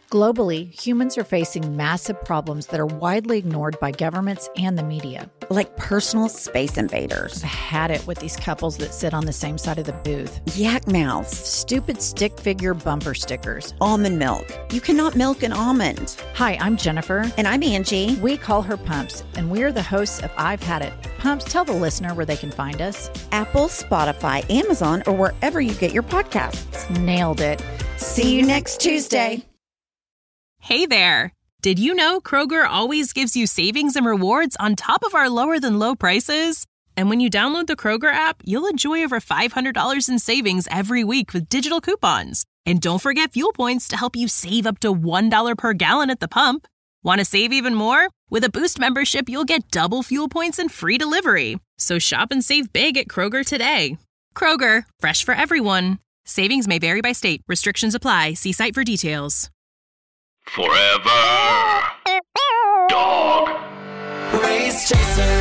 Globally, humans are facing massive problems that are widely ignored by governments and the media. Like personal space invaders. I've had it with these couples that sit on the same side of the booth. Yak mouths. Stupid stick figure bumper stickers. Almond milk. You cannot milk an almond. Hi, I'm Jennifer. And I'm Angie. We call her Pumps, and we're the hosts of I've Had It. Pumps, tell the listener where they can find us. Apple, Spotify, Amazon, or wherever you get your podcasts. Nailed it. See you next Tuesday. Hey there! Did you know Kroger always gives you savings and rewards on top of our lower-than-low prices? And when you download the Kroger app, you'll enjoy over $500 in savings every week with digital coupons. And don't forget fuel points to help you save up to $1 per gallon at the pump. Want to save even more? With a Boost membership, you'll get double fuel points and free delivery. So shop and save big at Kroger today. Kroger, fresh for everyone. Savings may vary by state. Restrictions apply. See site for details. Forever Dog. Race Chaser.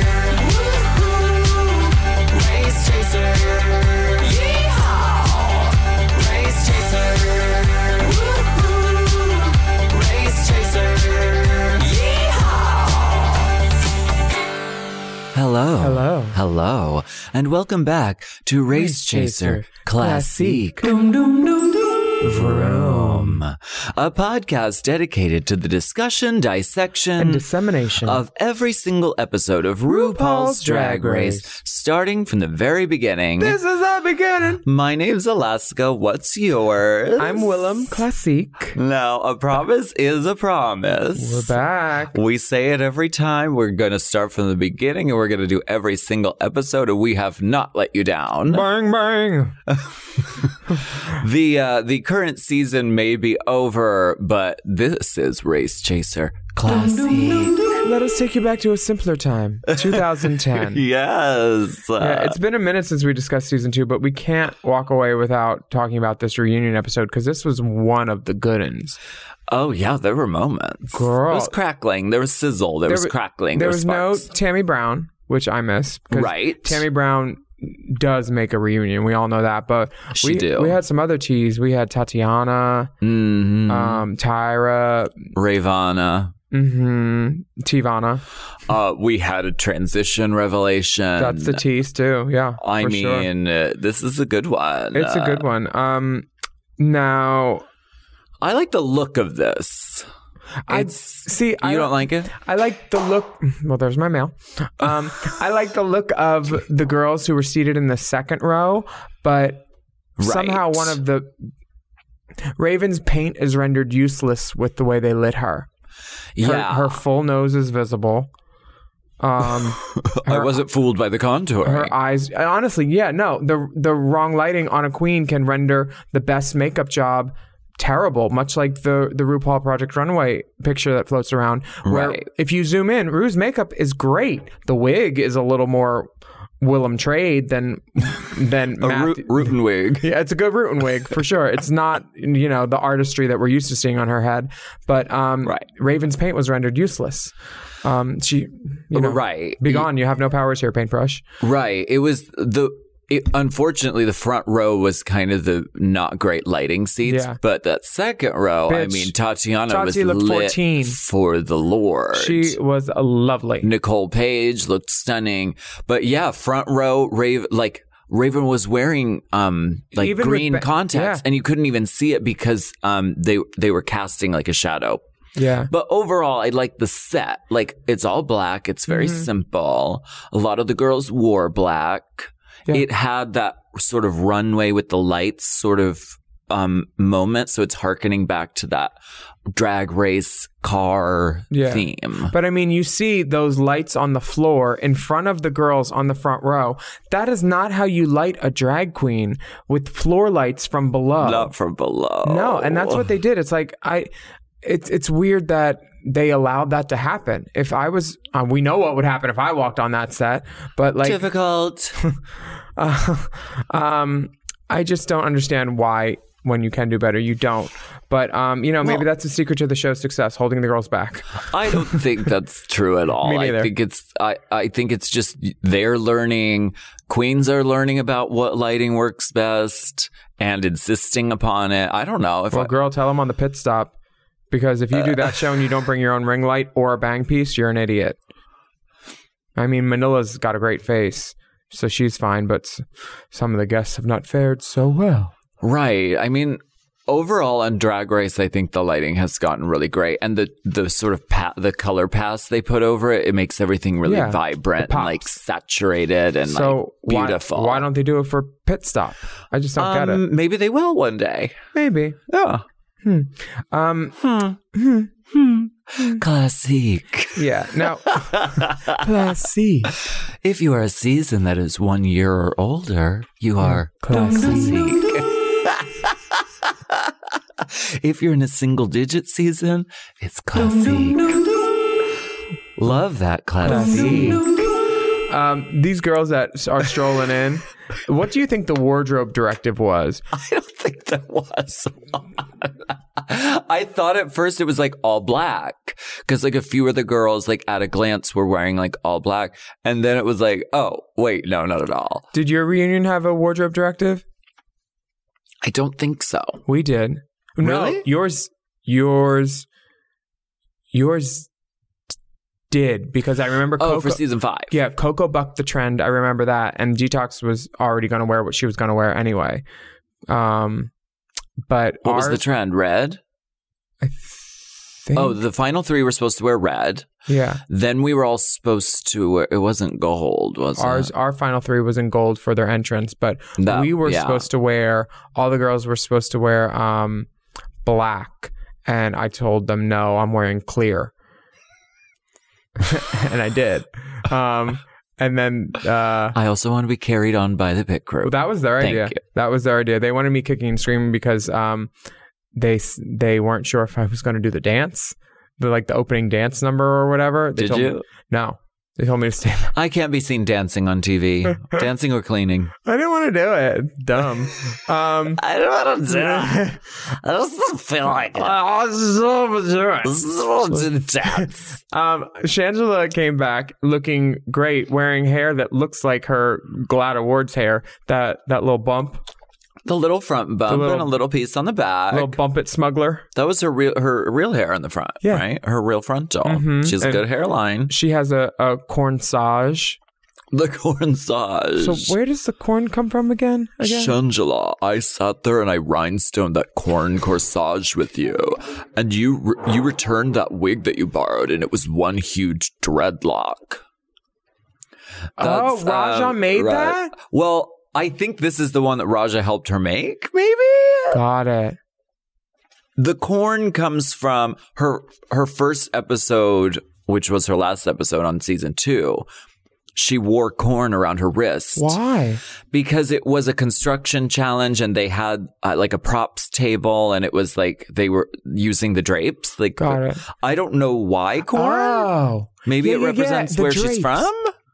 Woo-hoo. Race Chaser. Yeehaw. Race Chaser. Woo-hoo. Race Chaser. Yeehaw. Hello, and welcome back to Race Chaser Classique. Vroom. A podcast dedicated to the discussion, dissection, and dissemination of every single episode of RuPaul's Drag Race, starting from the very beginning. This is the beginning. My name's Alaska. What's yours? I'm Willem Classique. Now, a promise is a promise. We're back. We say it every time. We're going to start from the beginning, and we're going to do every single episode, and we have not let you down. Bang, bang. The current season may be over, but this is Race Chaser Classic. Let us take you back to a simpler time, 2010. Yes. Yeah, it's been a minute since we discussed season 2, but we can't walk away without talking about this reunion episode because this was one of the good ones. Oh, yeah, there were moments. Girl. There was crackling. There was sizzle. There was crackling. There was no sparks. Tammy Brown, which I miss. Right. Tammy Brown does make a reunion. We all know that. But we had some other teas. We had Tatiana, Tyra, Ravana. Tivana. We had a transition revelation. That's the tease too. Yeah. I mean, this is a good one. It's a good one. Now, I like the look of this. You don't like it? I like the look. Well, there's my mail. I like the look of the girls who were seated in the second row, but somehow one of the Raven's paint is rendered useless with the way they lit her. Her full nose is visible. I wasn't fooled by the contour. Her eyes, honestly, the wrong lighting on a queen can render the best makeup job terrible, much like the RuPaul Project Runway picture that floats around, where if you zoom in, Ru's makeup is great. The wig is a little more Willem Trade than a Rootin' wig. Yeah, it's a good Rootin' wig for sure. It's not the artistry that we're used to seeing on her head, but Raven's paint was rendered useless. Be gone. You have no powers here, paintbrush. Right. It was unfortunately, the front row was kind of the not great lighting seats, but that second row, I mean, Tatiana was looked lit 14. for the Lord. She was lovely. Nicole Page looked stunning, but yeah, front row, Raven was wearing even green contacts, and you couldn't even see it because they were casting like a shadow. Yeah. But overall, I like the set. Like, it's all black. It's very simple. A lot of the girls wore black. Yeah. It had that sort of runway with the lights sort of moment. So it's hearkening back to that drag race car theme. But I mean, you see those lights on the floor in front of the girls on the front row. That is not how you light a drag queen, with floor lights from below. Not from below. No, and that's what they did. It's like, it's weird that they allowed that to happen. If I was, we know what would happen if I walked on that set, but like difficult. I just don't understand why when you can do better, you don't. But maybe that's the secret to the show's success, holding the girls back. I don't think that's true at all. Me neither. I think it's just they're learning. Queens are learning about what lighting works best and insisting upon it. I don't know. Girl, tell them on the pit stop. Because if you do that show and you don't bring your own ring light or a bang piece, you're an idiot. I mean, Manila's got a great face, so she's fine, but some of the guests have not fared so well. Right. I mean, overall on Drag Race, I think the lighting has gotten really great. And the sort of the color pass they put over it, it makes everything really vibrant and like saturated and like beautiful. Why don't they do it for Pit Stop? I just don't get it. Maybe they will one day. Maybe. Yeah. Classique. Yeah. Now, classique. If you are a season that is 1 year or older, you are classique. If you're in a single-digit season, it's classique. Love that classique. These girls that are strolling in, what do you think the wardrobe directive was? I don't think there was one. I thought at first it was like all black because like a few of the girls like at a glance were wearing like all black. And then it was like, oh, wait, no, not at all. Did your reunion have a wardrobe directive? I don't think so. We did. Really? No, yours did, because I remember Coco, for season 5. Yeah, Coco bucked the trend. I remember that, and Detox was already going to wear what she was going to wear anyway. But what was the trend? Red? I think. Oh, the final 3 were supposed to wear red. Yeah. Then we were all supposed to wear, it wasn't gold, was it? Our final 3 was in gold for their entrance, but we were supposed to wear, all the girls were supposed to wear black, and I told them, no, I'm wearing clear. And I did. And then I also want to be carried on by the pit crew. That was their idea. Thank you. That was their idea. They wanted me kicking and screaming because they weren't sure if I was going to do the dance, the opening dance number or whatever. Did you? No. They told me to stay. I can't be seen dancing on TV. Dancing or cleaning. I didn't want to do it. Dumb. I don't want to do it. I just don't feel like it. I just want to dance. Shangela came back looking great, wearing hair that looks like her Glad Awards hair. That little bump. The little front bump and a little piece on the back. Little bump it smuggler. That was her real hair in the front, right? Her real frontal. Mm-hmm. She has a good hairline. She has a cornsage. The cornsage. So where does the corn come from again? Shangela, I sat there and I rhinestoned that corn corsage with you. And you returned that wig that you borrowed and it was one huge dreadlock. Raja made that? Well, I think this is the one that Raja helped her make, maybe? Got it. The corn comes from her first episode, which was her last episode on season 2. She wore corn around her wrist. Why? Because it was a construction challenge and they had like a props table and it was like they were using the drapes. Got it. I don't know why corn. Oh. Maybe it represents where drapes. She's from?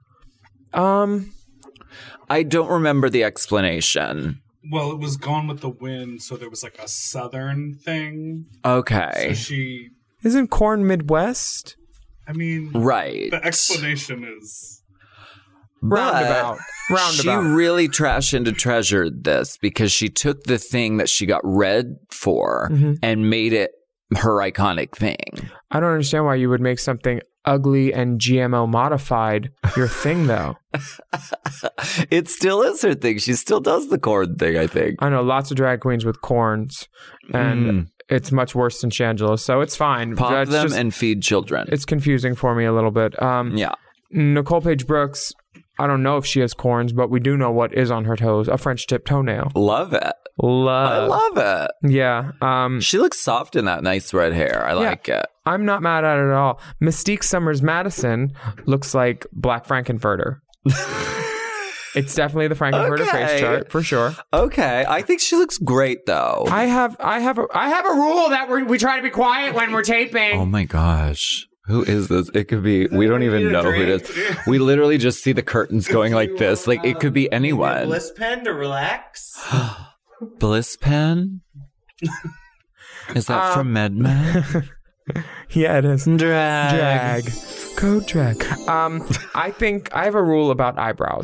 I don't remember the explanation. Well, it was Gone with the Wind, so there was like a southern thing. Okay. So Isn't corn Midwest? I mean... Right. The explanation is... Roundabout. She really trashed into treasured this because she took the thing that she got red for and made it her iconic thing. I don't understand why you would make something ugly and GMO modified your thing, though. It still is her thing. She still does the corn thing, I think. I know lots of drag queens with corns, and it's much worse than Shangela, so it's fine. Pop them and feed children. It's confusing for me a little bit. Nicole Paige Brooks, I don't know if she has corns, but we do know what is on her toes. A French tip toenail. Love it. I love it. Yeah. She looks soft in that nice red hair. I like it. I'm not mad at it at all. Mystique Summers Madison looks like Black Frankenfurter. It's definitely the Frankenfurter face chart for sure. Okay. I think she looks great though. I have a rule that we try to be quiet when we're taping. Oh my gosh. Who is this? It could be, we don't even know who it is. We literally just see the curtains going like this. Like it could be anyone. Bliss pen to relax. Bliss pen? Is that from MedMen? Yeah, it is. Drag. Code drag. I think I have a rule about eyebrows.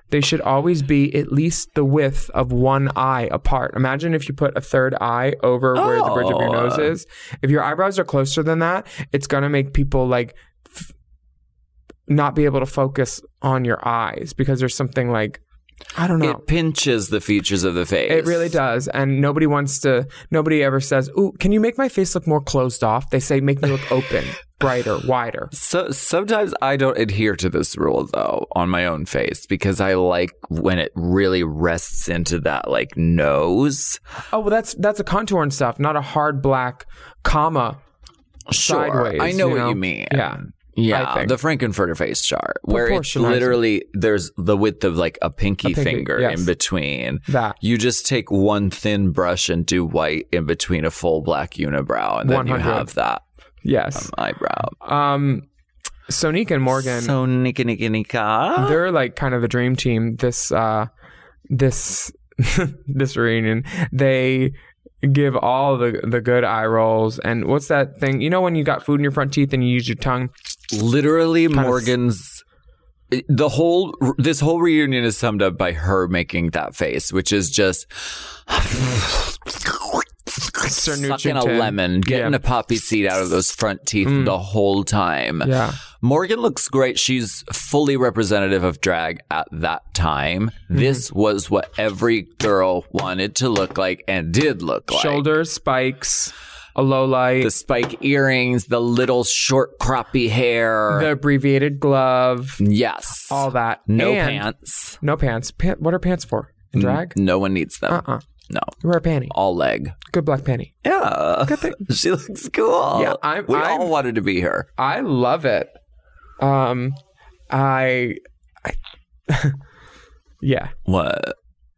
they should always be at least the width of one eye apart. Imagine if you put a third eye over where the bridge of your nose is. If your eyebrows are closer than that, it's going to make people like not be able to focus on your eyes because there's something like, I don't know. It pinches the features of the face. It really does. And nobody ever says, ooh, can you make my face look more closed off? They say, make me look open, brighter, wider. So sometimes I don't adhere to this rule, though, on my own face because I like when it really rests into that, like, nose. Oh, well, that's a contour and stuff, not a hard black comma sideways. I know what you mean. Yeah, the Frankenfurter face chart, where it's literally, there's the width of like a pinky finger in between. That. You just take one thin brush and do white in between a full black unibrow, and then 100. You have that eyebrow. Sonique and Morgan. Sonika. They're like kind of the dream team this reunion. They give all the good eye rolls. And what's that thing? You know when you got food in your front teeth and you use your tongue? Literally, Morgan's this whole reunion is summed up by her making that face, which is just sucking a lemon, getting a poppy seed out of those front teeth the whole time. Yeah. Morgan looks great. She's fully representative of drag at that time. This was what every girl wanted to look like and did look like. Shoulders, spikes, a low light. The spike earrings, the little short croppy hair. The abbreviated glove. Yes. All that. No pants. No pants. What are pants for? In drag? No one needs them. No. You wear a panty. All leg. Good black panty. Yeah. Good thing. She looks cool. Yeah, we all wanted to be her. I love it. Yeah. What?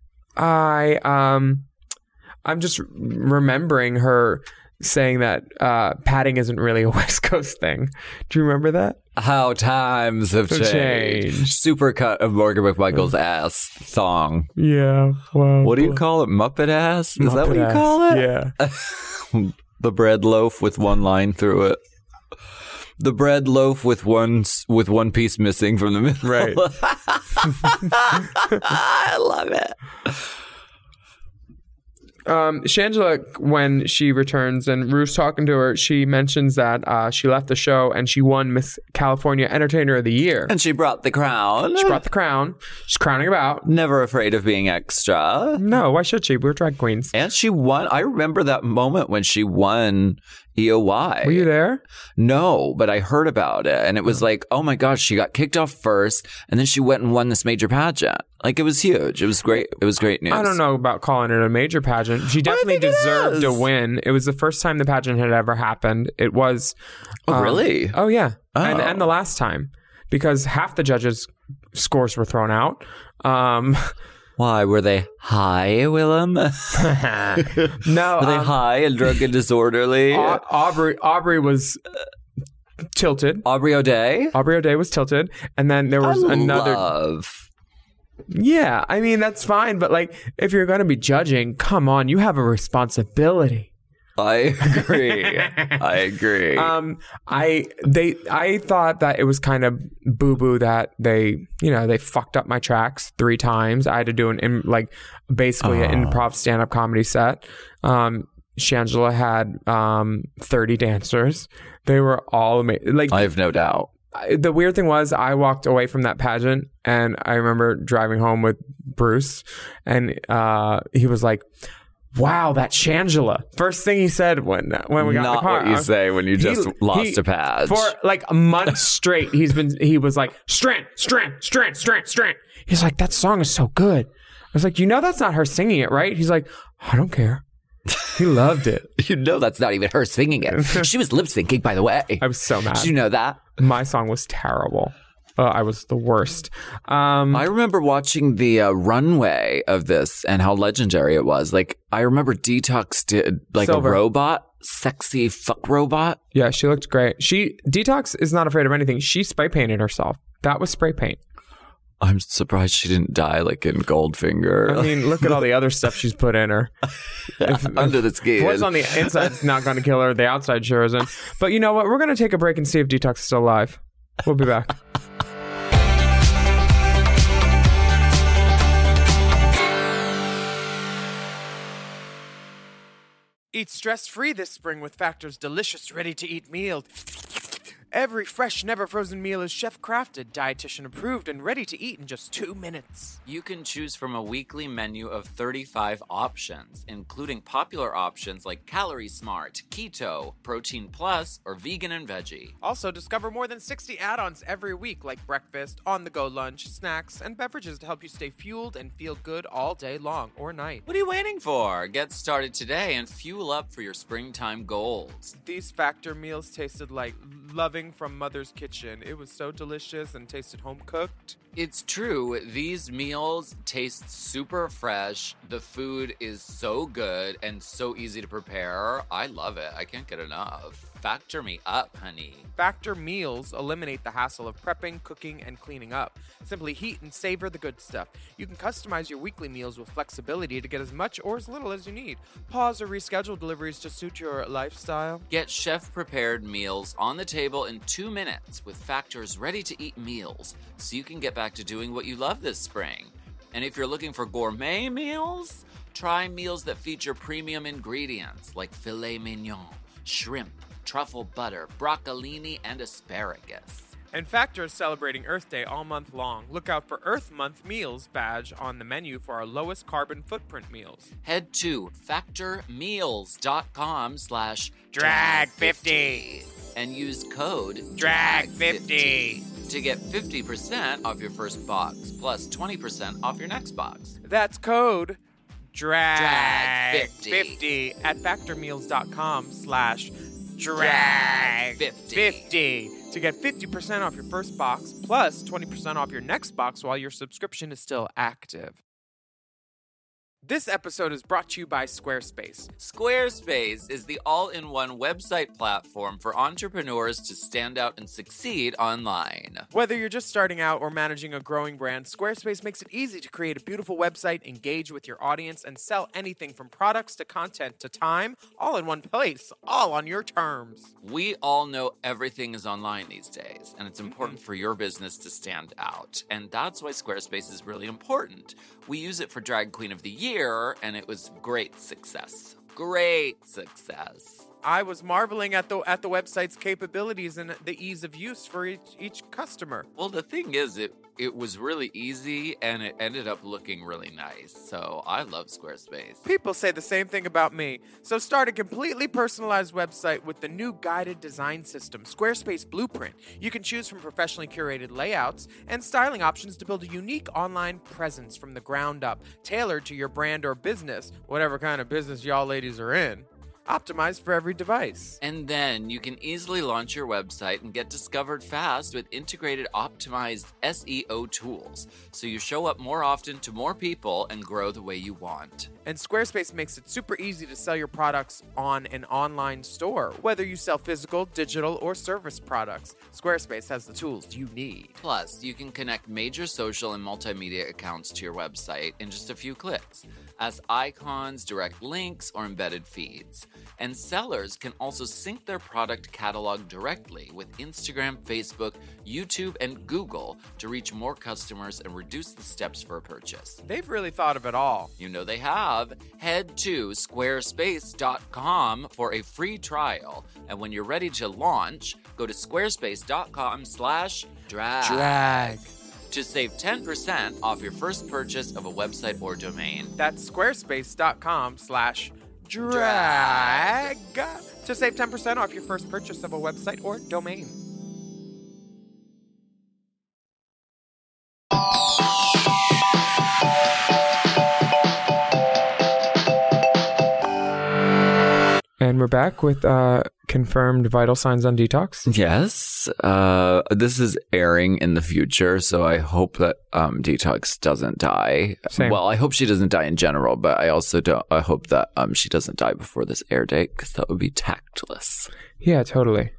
I'm just remembering her saying that padding isn't really a West Coast thing. Do you remember that? How times have changed. Supercut of Morgan McMichael's ass thong. Yeah. Wow. What do you call it? Muppet ass? Is that what you call it? Yeah. The bread loaf with one line through it. The bread loaf with one piece missing from the middle. Right. I love it. Shangela, when she returns and Ruth's talking to her, she mentions that she left the show and she won Miss California Entertainer of the Year. And she brought the crown. She's crowning about. Never afraid of being extra. No, why should she? We're drag queens. And she won. I remember that moment when she won EOY. Were you there? No, but I heard about it. And it was like, oh my gosh, she got kicked off first. And then she went and won this major pageant. Like, it was huge. It was great. It was great news. I don't know about calling it a major pageant. She definitely deserved a win. It was the first time the pageant had ever happened. It was. Oh, really? Oh, yeah. Oh. And the last time. Because half the judges' scores were thrown out. Why? Were they high, Willem? No. Were they high and drunk and disorderly? Aubrey was tilted. Aubrey O'Day? Aubrey O'Day was tilted. And then there was another. Yeah, I mean, that's fine. But like, if you're going to be judging, come on, you have a responsibility. I agree. I thought that it was kind of boo-boo that they fucked up my tracks 3 times. I had to do an basically an improv stand-up comedy set. Shangela had 30 dancers. They were all amazing. Like, I have no doubt. The weird thing was I walked away from that pageant and I remember driving home with Bruce and he was like, wow, that Shangela. First thing he said when we got in the car. Not what you say when you just lost a page. For like a month straight, he was like, Strand. He's like, that song is so good. I was like, that's not her singing it, right? He's like, I don't care. He loved it. That's not even her singing it. She was lip syncing, by the way. I was so mad. Did you know that? My song was terrible. I was the worst. I remember watching the runway of this and how legendary it was. Like, I remember Detox did like Silver. A robot, sexy fuck robot. Yeah, she looked great. Detox is not afraid of anything. She spray painted herself. That was spray paint. I'm surprised she didn't die like in Goldfinger. I mean, look at all the other stuff she's put in her. Under the skin. What's on the inside's not going to kill her. The outside sure isn't. But you know what? We're going to take a break and see if Detox is still alive. We'll be back. Eat stress-free this spring with Factor's delicious ready-to-eat meals. Every fresh, never-frozen meal is chef-crafted, dietitian-approved, and ready to eat in just 2 minutes. You can choose from a weekly menu of 35 options, including popular options like Calorie Smart, Keto, Protein Plus, or Vegan and Veggie. Also, discover more than 60 add-ons every week, like breakfast, on-the-go lunch, snacks, and beverages to help you stay fueled and feel good all day long or night. What are you waiting for? Get started today and fuel up for your springtime goals. These Factor meals tasted like loving from Mother's kitchen. It was so delicious and tasted home-cooked. It's true. These meals taste super fresh. The food is so good and so easy to prepare. I love it. I can't get enough. Factor me up, honey. Factor meals eliminate the hassle of prepping, cooking, and cleaning up. Simply heat and savor the good stuff. You can customize your weekly meals with flexibility to get as much or as little as you need. Pause or reschedule deliveries to suit your lifestyle. Get chef-prepared meals on the table in 2 minutes with Factor's ready-to-eat meals, so you can get back to doing what you love this spring. And if you're looking for gourmet meals, try meals that feature premium ingredients like filet mignon, shrimp, truffle butter, broccolini, and asparagus. And Factor is celebrating Earth Day all month long. Look out for Earth Month Meals badge on the menu for our lowest carbon footprint meals. Head to factormeals.com/drag50 and use code DRAG50 to get 50% off your first box plus 20% off your next box. That's code DRAG50 at factormeals.com/drag50 to get 50% off your first box plus 20% off your next box while your subscription is still active. This episode is brought to you by Squarespace. Squarespace is the all-in-one website platform for entrepreneurs to stand out and succeed online. Whether you're just starting out or managing a growing brand, Squarespace makes it easy to create a beautiful website, engage with your audience, and sell anything from products to content to time, all in one place, all on your terms. We all know everything is online these days, and it's important for your business to stand out. And that's why Squarespace is really important. We use it for Drag Queen of the Year, and it was great success. Great success. I was marveling at the website's capabilities and the ease of use for each customer. Well, the thing is, it was really easy, and it ended up looking really nice. So I love Squarespace. People say the same thing about me. So start a completely personalized website with the new guided design system, Squarespace Blueprint. You can choose from professionally curated layouts and styling options to build a unique online presence from the ground up, tailored to your brand or business, whatever kind of business y'all ladies are in. Optimized for every device. And then you can easily launch your website and get discovered fast with integrated optimized SEO tools, so you show up more often to more people and grow the way you want. And Squarespace makes it super easy to sell your products on an online store, whether you sell physical, digital, or service products. Squarespace has the tools you need. Plus, you can connect major social and multimedia accounts to your website in just a few clicks, as icons, direct links, or embedded feeds. And sellers can also sync their product catalog directly with Instagram, Facebook, YouTube, and Google to reach more customers and reduce the steps for a purchase. They've really thought of it all. You know they have. Head to squarespace.com for a free trial. And when you're ready to launch, go to squarespace.com/drag. To save 10% off your first purchase of a website or domain. That's squarespace.com/drag to save 10% off your first purchase of a website or domain. And we're back with confirmed vital signs on detox. Yes. This is airing in the future, so I hope that Detox doesn't die. Same. Well, I hope she doesn't die in general, but I also I hope that she doesn't die before this air date, because that would be tactless. Yeah, totally.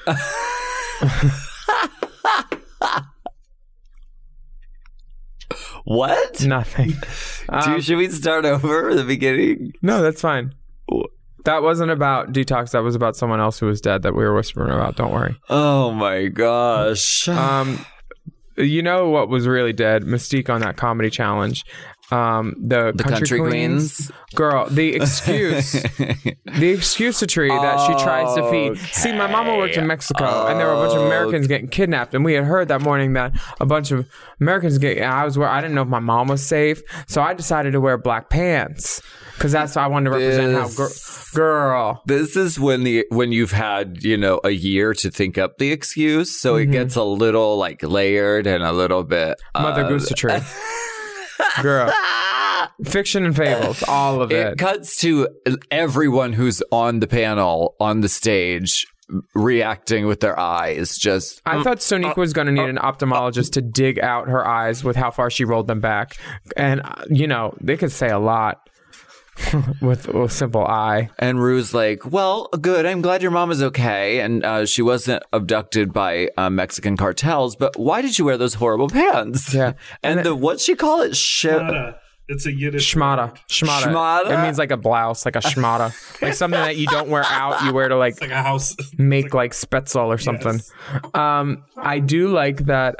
What? Nothing. Should we start over at the beginning? No, that's fine. That wasn't about detox. That was about someone else who was dead that we were whispering about. Don't worry. Oh my gosh. You know what was really dead? Mystique on that comedy challenge. the country queens. Girl, the excuse to Tree that she tries to feed. See, my mama worked in Mexico, and there were a bunch of Americans getting kidnapped, and we had heard that morning that a bunch of Americans I didn't know if my mom was safe, so I decided to wear black pants because that's I wanted to represent how girl. This is when you've had a year to think up the excuse, so it gets a little like layered and a little bit Mother Goose to Tree. Girl, fiction and fables, all of it. It cuts to everyone who's on the panel, on the stage, reacting with their eyes. Just I thought Sonique was going to need an ophthalmologist to dig out her eyes with how far she rolled them back. And, they could say a lot with a simple eye. And Rue's like, well, good. I'm glad your mom is okay. And she wasn't abducted by Mexican cartels. But why did you wear those horrible pants? Yeah. And what'd she call it? It's a Yiddish Schmata. Schmata. It means like a blouse, like a schmata. Like something that you don't wear out, you wear to like a house. Make like Spetzel or something. Yes. I do like that.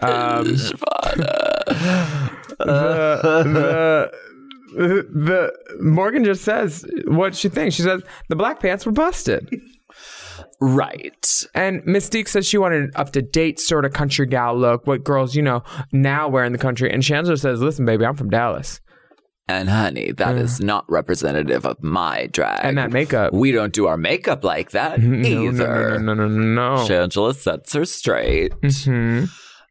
The Morgan just says what she thinks. She says the black pants were busted. Right. And Mystique says she wanted an up-to-date sort of country gal look, what girls, now wear in the country. And Shangela says, listen, baby, I'm from Dallas. And honey, that is not representative of my drag. And that makeup. We don't do our makeup like that either. No. Shangela sets her straight. Mm-hmm.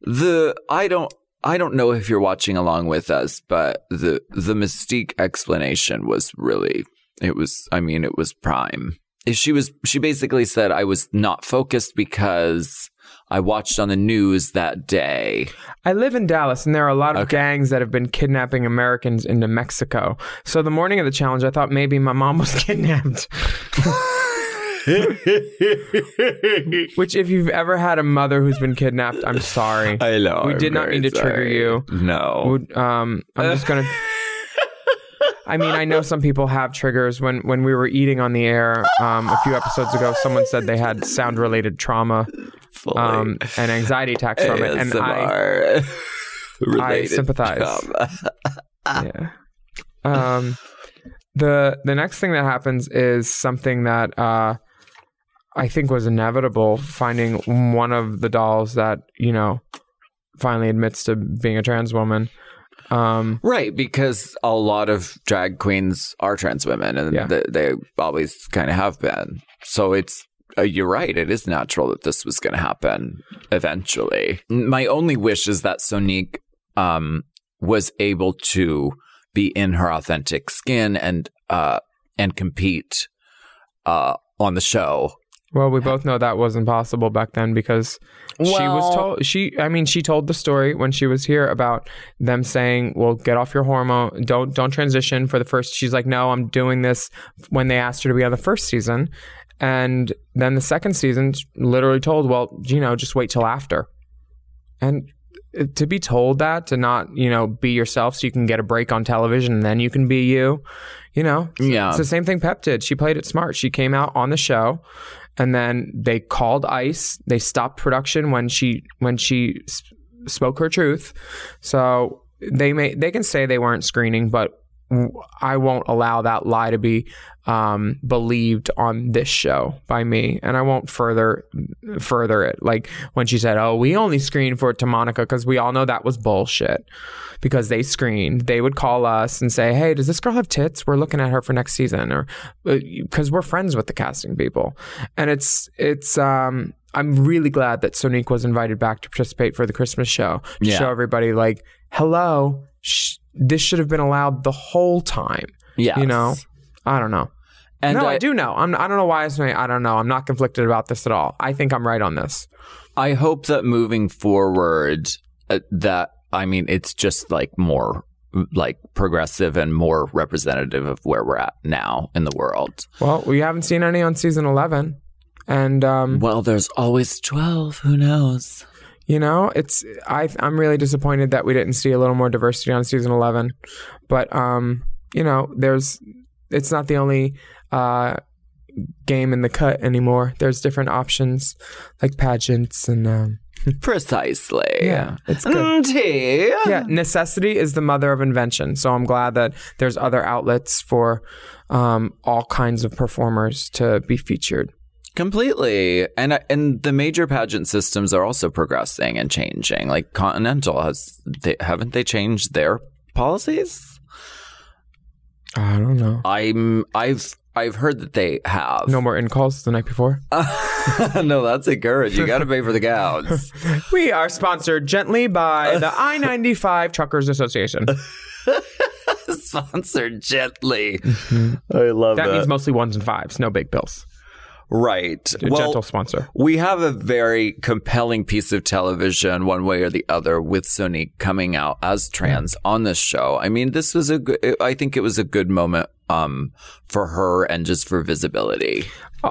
I don't know if you're watching along with us, but the Mystique explanation was really, it was prime. She basically said I was not focused because I watched on the news that day. I live in Dallas, and there are a lot of gangs that have been kidnapping Americans into Mexico. So the morning of the challenge, I thought maybe my mom was kidnapped. Which, if you've ever had a mother who's been kidnapped, I'm sorry. I know. We did not mean to trigger you. No. I'm just going to... I mean, I know some people have triggers. When we were eating on the air a few episodes ago, someone said they had sound-related trauma and anxiety attacks from it. And I sympathize. Yeah. The next thing that happens is something that I think was inevitable, finding one of the dolls that, finally admits to being a trans woman. Right, because a lot of drag queens are trans women, and they always kind of have been. So it's, you're right, it is natural that this was going to happen eventually. My only wish is that Sonique was able to be in her authentic skin and compete on the show. Well, we both know that wasn't possible back then because she told the story when she was here about them saying, well, get off your hormone. Don't transition for the first. She's like, no, I'm doing this when they asked her to be on the first season. And then the second season literally told, well, just wait till after. And to be told that, to not, be yourself so you can get a break on television and then you can be you, It's the same thing Pep did. She played it smart. She came out on the show. And then they called ICE. They stopped production when she spoke her truth. So they can say they weren't screening, but I won't allow that lie to be believed on this show by me, and I won't further it. Like when she said, "Oh, we only screened for it to Monica," because we all know that was bullshit. Because they screened, they would call us and say, "Hey, does this girl have tits? We're looking at her for next season," or because we're friends with the casting people, and it's. I'm really glad that Sonique was invited back to participate for the Christmas show to show everybody, like, hello, this should have been allowed the whole time. Yes. I don't know. And I do know. I don't know why I don't know. I'm not conflicted about this at all. I think I'm right on this. I hope that moving forward, it's just like more like progressive and more representative of where we're at now in the world. Well, we haven't seen any on season 11. And well, there's always 12. Who knows? I'm really disappointed that we didn't see a little more diversity on season 11. But it's not the only game in the cut anymore. There's different options like pageants and Precisely. Yeah, it's good. Tea. Yeah, necessity is the mother of invention. So I'm glad that there's other outlets for all kinds of performers to be featured. Completely. And the major pageant systems are also progressing and changing. Like Continental, haven't they changed their policies? I don't know. I've heard that they have. No more in-calls the night before? No, that's encouraged. You got to pay for the gowns. We are sponsored gently by the I-95 Truckers Association. Sponsored gently. I love that. That means mostly 1s and 5s, no big bills. Right. Gentle sponsor. We have a very compelling piece of television, one way or the other, with Sonique coming out as trans on this show. I mean, this was I think it was a good moment for her and just for visibility.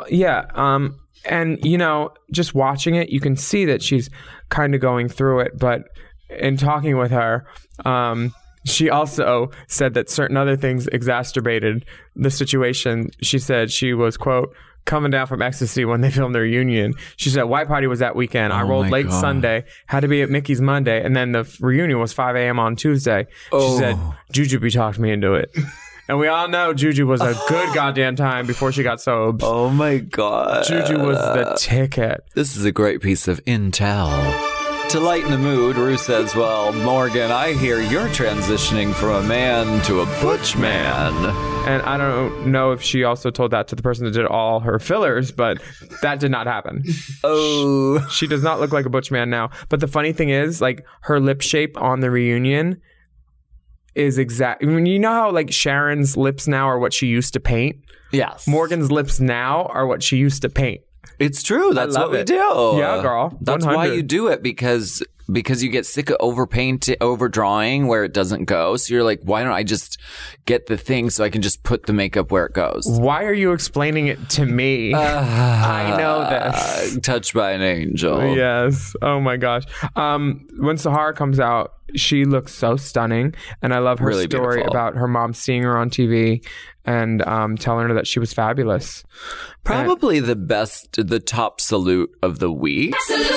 And, you know, just watching it, you can see that she's kind of going through it. But in talking with her, she also said that certain other things exacerbated the situation. She said she was, quote, coming down from ecstasy when they filmed their reunion. She said, white party was that weekend. I rolled late Sunday, had to be at Mickey's Monday, and then the reunion was 5 a.m. on Tuesday. She said, Jujubee talked me into it. And we all know Juju was a good goddamn time before she got sobed. Oh my God. Juju was the ticket. This is a great piece of intel. To lighten the mood, Rue says, well, Morgan, I hear you're transitioning from a man to a butch man. And I don't know if she also told that to the person that did all her fillers, but that did not happen. Oh. She does not look like a butch man now. But the funny thing is, like, her lip shape on the reunion is exact. I mean, you know how, like, Sharon's lips now are what she used to paint? Yes. Morgan's lips now are what she used to paint. It's true. That's what we do. Yeah, girl. That's 100. why you do it, because you get sick of overdrawing where it doesn't go. So you're like, why don't I just get the thing so I can just put the makeup where it goes? Why are you explaining it to me? I know this. Touched by an angel. Yes. Oh my gosh. When Sahara comes out, she looks so stunning, and I love her Really story beautiful. about her mom seeing her on TV and telling her that she was fabulous. Probably the top salute of the week.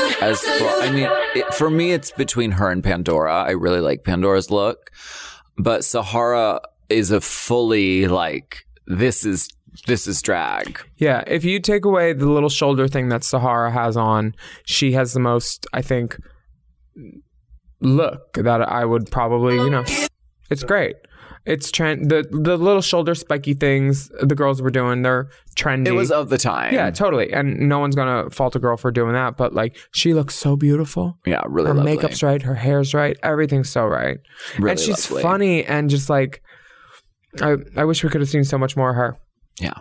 For me, it's between her and Pandora. I really like Pandora's look, but Sahara is a fully like this is drag. Yeah, if you take away the little shoulder thing that Sahara has on, she has the most, I think, look that I would probably, it's great. It's trend. The little shoulder spiky things the girls were doing, they're trendy. It was of the time. Yeah, totally. And no one's gonna fault a girl for doing that. But like, she looks so beautiful. Yeah, really. Her lovely. makeup's right. Her hair's right. Everything's so right. Really and she's lovely. funny and just like, I wish we could have seen so much more of her. Yeah.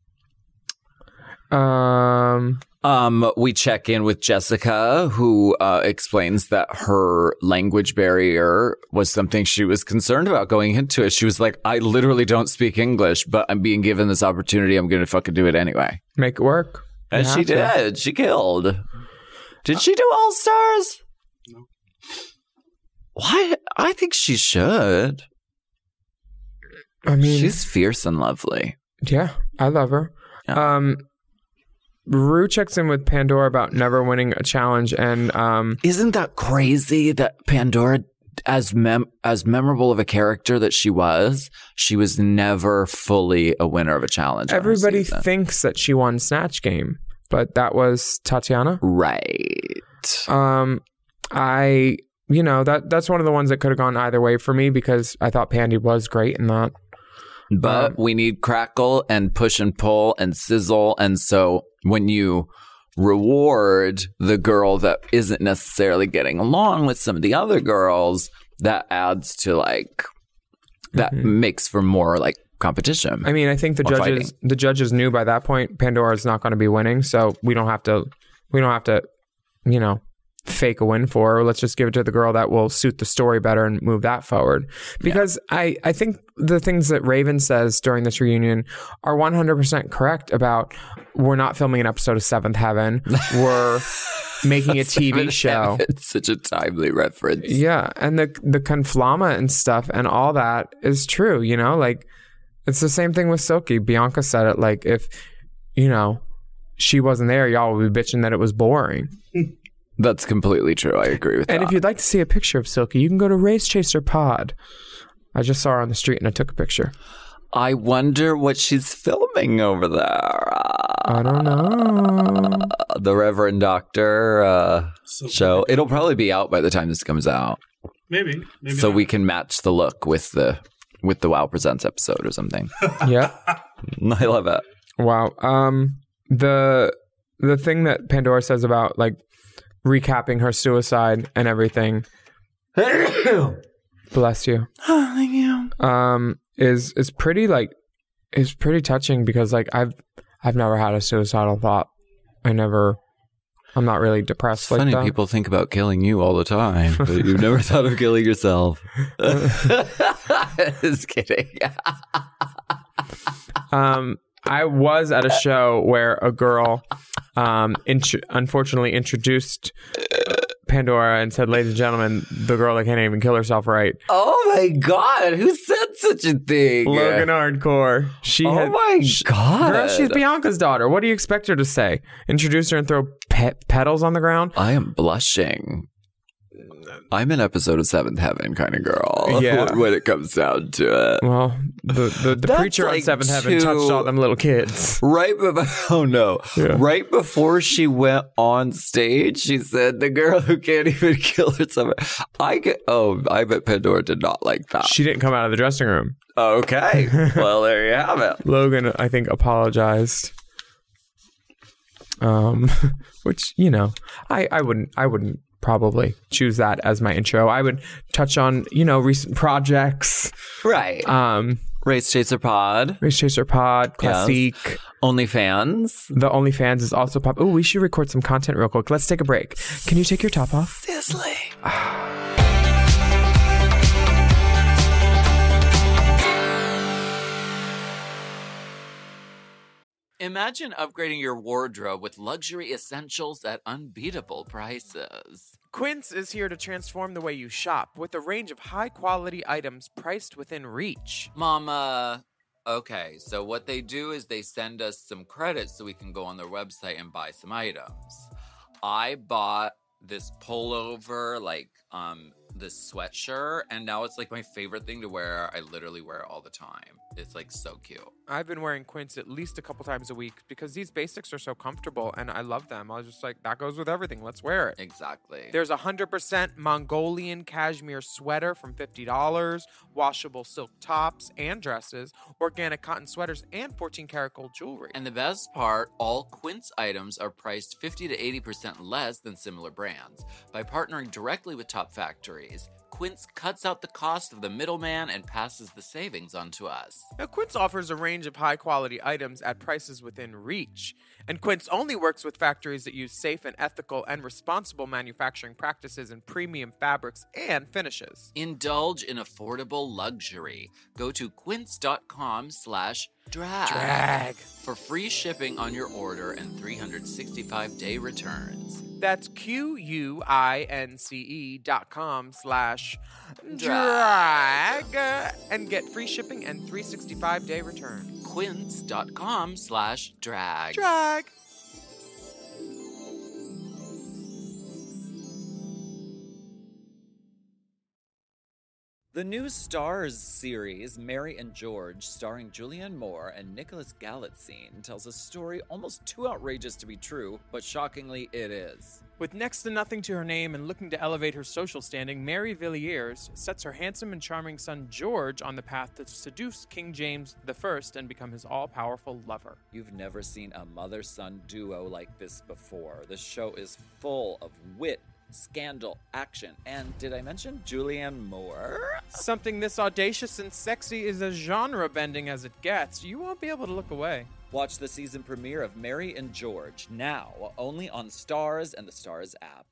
We check in with Jessica, who explains that her language barrier was something she was concerned about going into it. She was like, I literally don't speak English, but I'm being given this opportunity. I'm going to fucking do it anyway. Make it work. And she did. She killed. Did she do All Stars? No. Why? I think she should. I mean, she's fierce and lovely. Yeah, I love her. Yeah. Rue checks in with Pandora about never winning a challenge, and isn't that crazy that Pandora, as memorable of a character that she was never fully a winner of a challenge. Everybody thinks that she won Snatch Game, but that was Tatiana, right? That's one of the ones that could have gone either way for me because I thought Pandy was great in that. But we need crackle and push and pull and sizzle. And so when you reward the girl that isn't necessarily getting along with some of the other girls, that adds to that makes for more competition. I mean, I think the judges knew by that point Pandora's not going to be winning, so we don't have to, fake a win for her. Let's just give it to the girl that will suit the story better and move that forward. Because I think the things that Raven says during this reunion are 100% correct about we're not filming an episode of Seventh Heaven. We're making a TV show. It's such a timely reference. Yeah. And the conflama and stuff and all that is true, it's the same thing with Silky. Bianca said it if, she wasn't there, y'all would be bitching that it was boring. That's completely true. I agree with that. And if you'd like to see a picture of Silky, you can go to Race Chaser Pod. I just saw her on the street and I took a picture. I wonder what she's filming over there. I don't know. The Reverend Doctor So show. It'll probably be out by the time this comes out. Maybe So not. we can match the look with the Wow Presents episode or something. Yeah. I love it. Wow. The thing that Pandora says about like recapping her suicide and everything. Bless you. Oh, thank you. Is pretty touching because like I've never had a suicidal thought. I'm not really depressed like Funny, that. people think about killing you all the time, but you've never thought of killing yourself. Just kidding. I was at a show where a girl unfortunately introduced Pandora and said, "Ladies and gentlemen, the girl that can't even kill herself right." Oh my God, who said such a thing? Logan Hardcore. God. Girl, she's Bianca's daughter. What do you expect her to say? Introduce her and throw petals on the ground? I am blushing. I'm an episode of Seventh Heaven kind of girl. Yeah. When it comes down to it. Well, the preacher on Seventh Heaven touched all them little kids. Right before she went on stage, she said, "The girl who can't even kill herself." I bet Pandora did not like that. She didn't come out of the dressing room. Okay. Well, there you have it. Logan, I think, apologized. Which, you know, I wouldn't probably choose that as my intro. I would touch on, recent projects. Right. Race Chaser Pod. Classique. Yes. OnlyFans. The OnlyFans is also pop. Oh, we should record some content real quick. Let's take a break. Can you take your top off? Sizzling. Imagine upgrading your wardrobe with luxury essentials at unbeatable prices. Quince is here to transform the way you shop with a range of high-quality items priced within reach. Mama, okay, so what they do is they send us some credits so we can go on their website and buy some items. I bought this pullover, this sweatshirt, and now it's like my favorite thing to wear. I literally wear it all the time. It's like so cute. I've been wearing Quince at least a couple times a week because these basics are so comfortable and I love them. I was just like, that goes with everything. Let's wear it. Exactly. There's 100% Mongolian cashmere sweater from $50, washable silk tops and dresses, organic cotton sweaters, and 14 karat gold jewelry. And the best part, all Quince items are priced 50 to 80% less than similar brands. By partnering directly with top factories, Quince cuts out the cost of the middleman and passes the savings on to us. Now, Quince offers a range of high-quality items at prices within reach. And Quince only works with factories that use safe and ethical and responsible manufacturing practices in premium fabrics and finishes. Indulge in affordable luxury. Go to quince.com/drag for free shipping on your order and 365-day returns. That's QUINCE.com/drag and get free shipping and 365-day returns. Quince.com/drag. Drag. The new Stars series, Mary and George, starring Julianne Moore and Nicholas Galitzine, tells a story almost too outrageous to be true, but shockingly it is. With next to nothing to her name and looking to elevate her social standing, Mary Villiers sets her handsome and charming son George on the path to seduce King James I and become his all-powerful lover. You've never seen a mother-son duo like this before. The show is full of wit, scandal, action, and did I mention Julianne Moore? Something this audacious and sexy is as genre-bending as it gets. You won't be able to look away. Watch the season premiere of Mary and George now, only on Stars and the Stars app.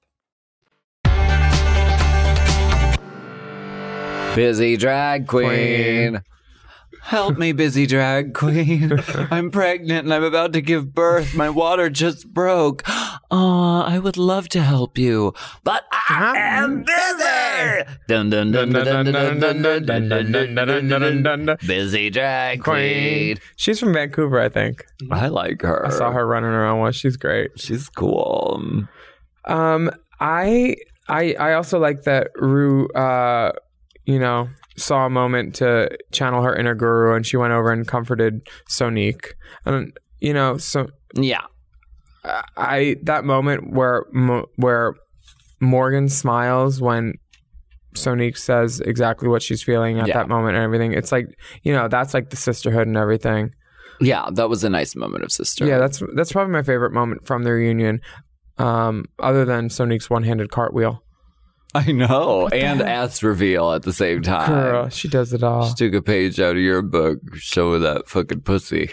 Busy drag queen. Help me, busy drag queen. I'm pregnant and I'm about to give birth. My water just broke. I would love to help you, but I am busy. Dun dun dun dun dun dun dun dun dun dun. Busy drag queen. She's from Vancouver, I think. I like her. I saw her running around once. She's great. She's cool. I also like that Rue, saw a moment to channel her inner guru, and she went over and comforted Sonique. And that moment where Morgan smiles when Sonique says exactly what she's feeling at that moment and everything. It's like, that's like the sisterhood and everything. Yeah, that was a nice moment of sisterhood. Yeah, that's probably my favorite moment from the reunion, other than Sonique's one-handed cartwheel. I know, and ass reveal at the same time. Girl, she does it all. She took a page out of your book, show that fucking pussy.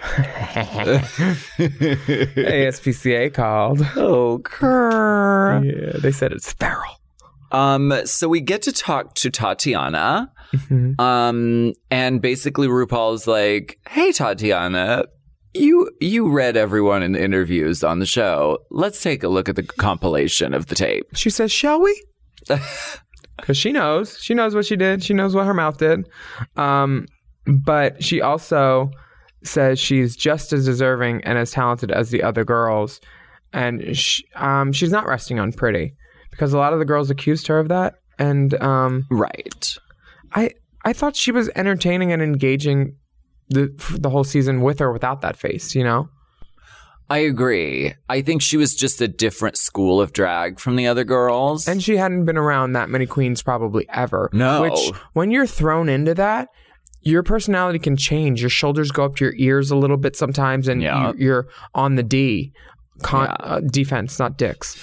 ASPCA called. Oh, girl. Yeah, they said it's feral. So we get to talk to Tatiana. Mm-hmm. And basically RuPaul's like, hey, Tatiana, you read everyone in the interviews on the show. Let's take a look at the compilation of the tape. She says, shall we? Because she knows what she did. She knows what her mouth did. But she also says she's just as deserving and as talented as the other girls. And she's not resting on pretty, because a lot of the girls accused her of that. And right. I thought she was entertaining and engaging the whole season with or without that face, I agree. I think she was just a different school of drag from the other girls. And she hadn't been around that many queens probably ever. No. Which, when you're thrown into that, your personality can change. Your shoulders go up to your ears a little bit sometimes, and you're on the D. Defense, not dicks.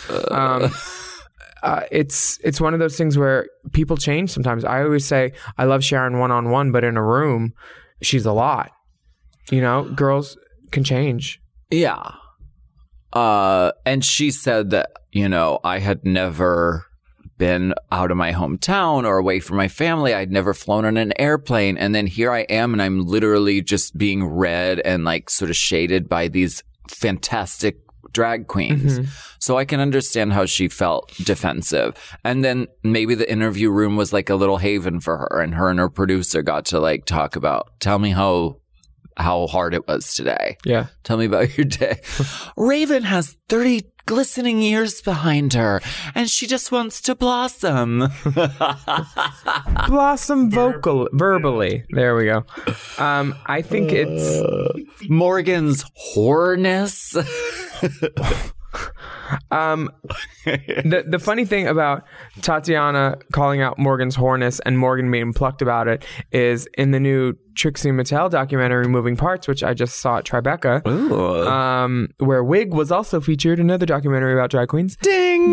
It's one of those things where people change sometimes. I always say I love Sharon one-on-one, but in a room, she's a lot. Girls can change. Yeah. And she said that, I had never been out of my hometown or away from my family. I'd never flown on an airplane. And then here I am, and I'm literally just being read and like sort of shaded by these fantastic drag queens. Mm-hmm. So I can understand how she felt defensive. And then maybe the interview room was like a little haven for her, and her producer got to like talk about, tell me how hard it was today. Yeah. Tell me about your day. Raven has 30 glistening years behind her, and she just wants to blossom. Blossom verbally. There we go. I think it's Morgan's whoreness. The funny thing about Tatiana calling out Morgan's whoreness and Morgan being plucked about it is in the new Trixie Mattel documentary Moving Parts, which I just saw at Tribeca, where Wig was also featured, another documentary about drag queens. Ding!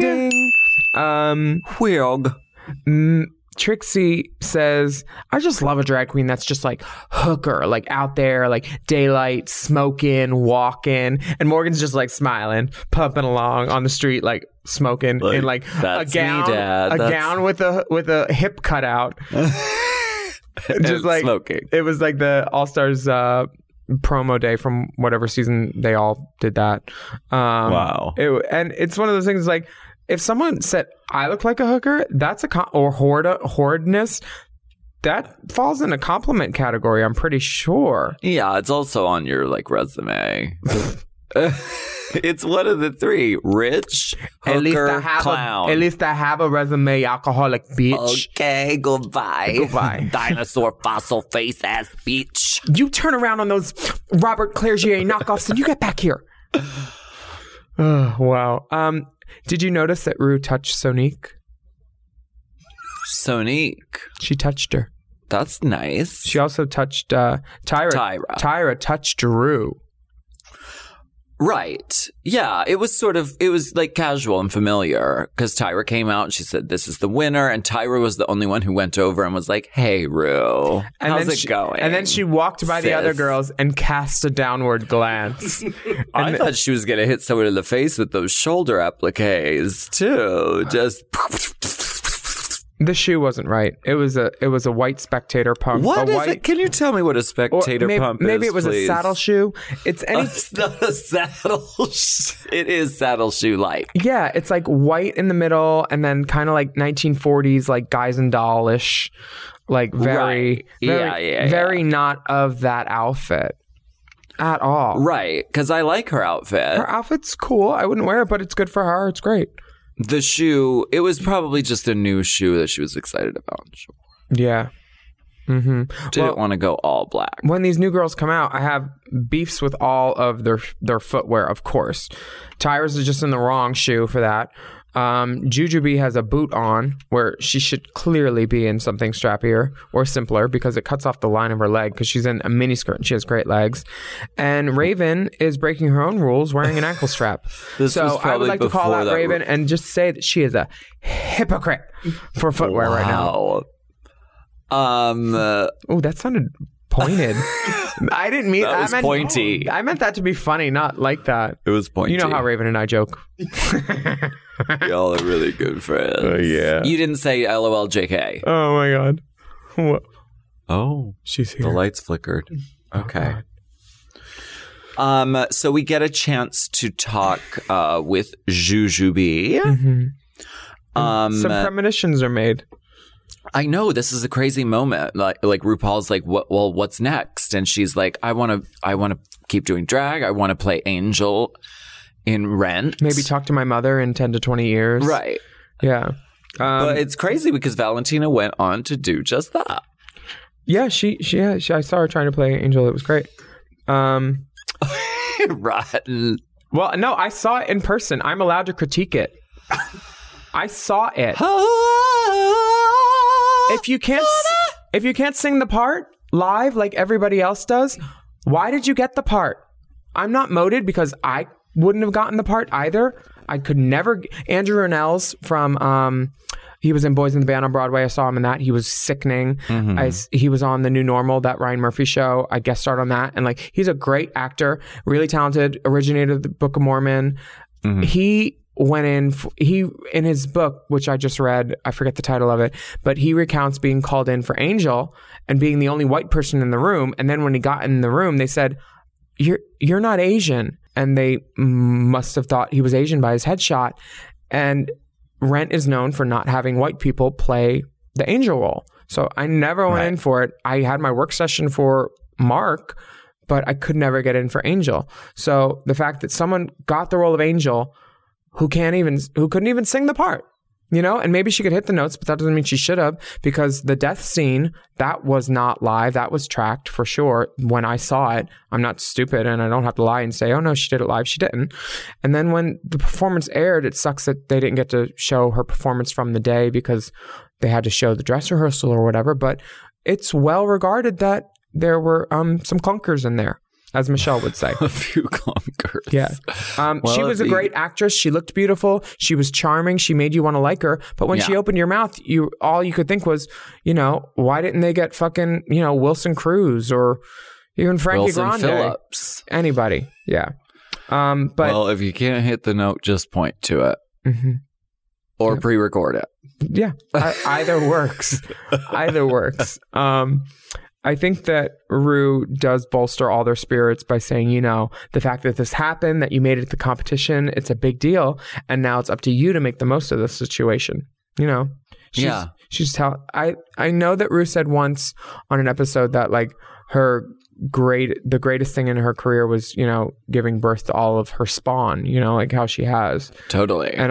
Wig. Trixie says, I just love a drag queen that's just like hooker, like out there, like daylight, smoking, walking. And Morgan's just like smiling, pumping along on the street, like smoking in like a gown, gown with a hip cutout. Just like smoking. It was like the All Stars promo day from whatever season they all did that. Wow. And it's one of those things like, if someone said, I look like a hooker, that's or horridness, that falls in a compliment category, I'm pretty sure. Yeah, it's also on your like resume. It's one of the three. Rich, hooker, clown. At least I have a resume, alcoholic bitch. Okay, goodbye. Goodbye. Dinosaur fossil face ass bitch. You turn around on those Robert Clergier knockoffs and you get back here. Oh, wow. Did you notice that Rue touched Sonique? Sonique? She touched her. That's nice. She also touched Tyra. Tyra touched Rue. Right. Yeah, it was like casual and familiar, because Tyra came out and she said, this is the winner. And Tyra was the only one who went over and was like, hey, Rue, how's it going? And then she walked by the other girls and cast a downward glance. I thought she was going to hit someone in the face with those shoulder appliques, too. Just... The shoe wasn't right. It was a white spectator pump. What is it? Can you tell me what a spectator pump is, maybe it was please? a saddle shoe. It's not a saddle. It is saddle shoe like. Yeah, it's like white in the middle, and then kind of like 1940s, like Guys and Doll-ish, like very not of that outfit at all. Right, because I like her outfit. Her outfit's cool. I wouldn't wear it, but it's good for her. It's great. The shoe, it was probably just a new shoe that she was excited about. Sure. Yeah. Mm-hmm. Didn't want to go all black. When these new girls come out, I have beefs with all of their footwear, of course. Tyra's is just in the wrong shoe for that. Jujubee has a boot on where she should clearly be in something strappier or simpler because it cuts off the line of her leg because she's in a mini skirt and she has great legs. And Raven is breaking her own rules wearing an ankle strap. So I would like to call out Raven and just say that she is a hypocrite for footwear right now. Oh, that sounded pointed. I didn't mean that. Was pointy. I meant that to be funny, not like that. It was pointy. You know how Raven and I joke. Y'all are really good friends. Yeah. You didn't say LOL JK. Oh my God. What? Oh, she's here. The lights flickered. Okay. So we get a chance to talk with Jujubee. Mm-hmm. Some premonitions are made. I know, this is a crazy moment. Like RuPaul's like, what's next? And she's like, I want to keep doing drag. I want to play Angel in Rent. Maybe talk to my mother in 10 to 20 years. Right. Yeah. But it's crazy because Valentina went on to do just that. Yeah, she I saw her trying to play Angel. It was great. Rotten. Well, no, I saw it in person. I'm allowed to critique it. I saw it. If you can't sing the part live like everybody else does, why did you get the part? I'm not moted because I wouldn't have gotten the part either. I could never. Andrew Rannells from he was in Boys in the Band on Broadway. I saw him in that. He was sickening. Mm-hmm. He was on The New Normal, that Ryan Murphy show. I guest starred on that, and like he's a great actor, really talented. Originated of the Book of Mormon. Mm-hmm. He went in his book, which I just read, I forget the title of it, but he recounts being called in for Angel and being the only white person in the room. And then when he got in the room, they said, you're not Asian. And they must have thought he was Asian by his headshot. And Rent is known for not having white people play the Angel role. So I never went in for it. I had my work session for Mark, but I could never get in for Angel. So the fact that someone got the role of Angel who couldn't even sing the part, you know, and maybe she could hit the notes, but that doesn't mean she should have, because the death scene, that was not live. That was tracked for sure. When I saw it, I'm not stupid and I don't have to lie and say, oh no, she did it live. She didn't. And then when the performance aired, it sucks that they didn't get to show her performance from the day because they had to show the dress rehearsal or whatever. But it's well regarded that there were some clunkers in there, as Michelle would say. A few clunkers. Yeah. She was a great actress. She looked beautiful. She was charming. She made you want to like her. But when she opened your mouth, all you could think was, you know, why didn't they get fucking, you know, Wilson Cruz or even Frankie Grande? Phillips. Anybody. Yeah. But well, if you can't hit the note, just point to it. Mm-hmm. Or pre-record it. Yeah. Either works. Either works. I think that Rue does bolster all their spirits by saying, you know, the fact that this happened, that you made it to the competition, it's a big deal. And now it's up to you to make the most of this situation. You know? I know that Rue said once on an episode that like the greatest thing in her career was, you know, giving birth to all of her spawn, you know, like how she has. Totally. And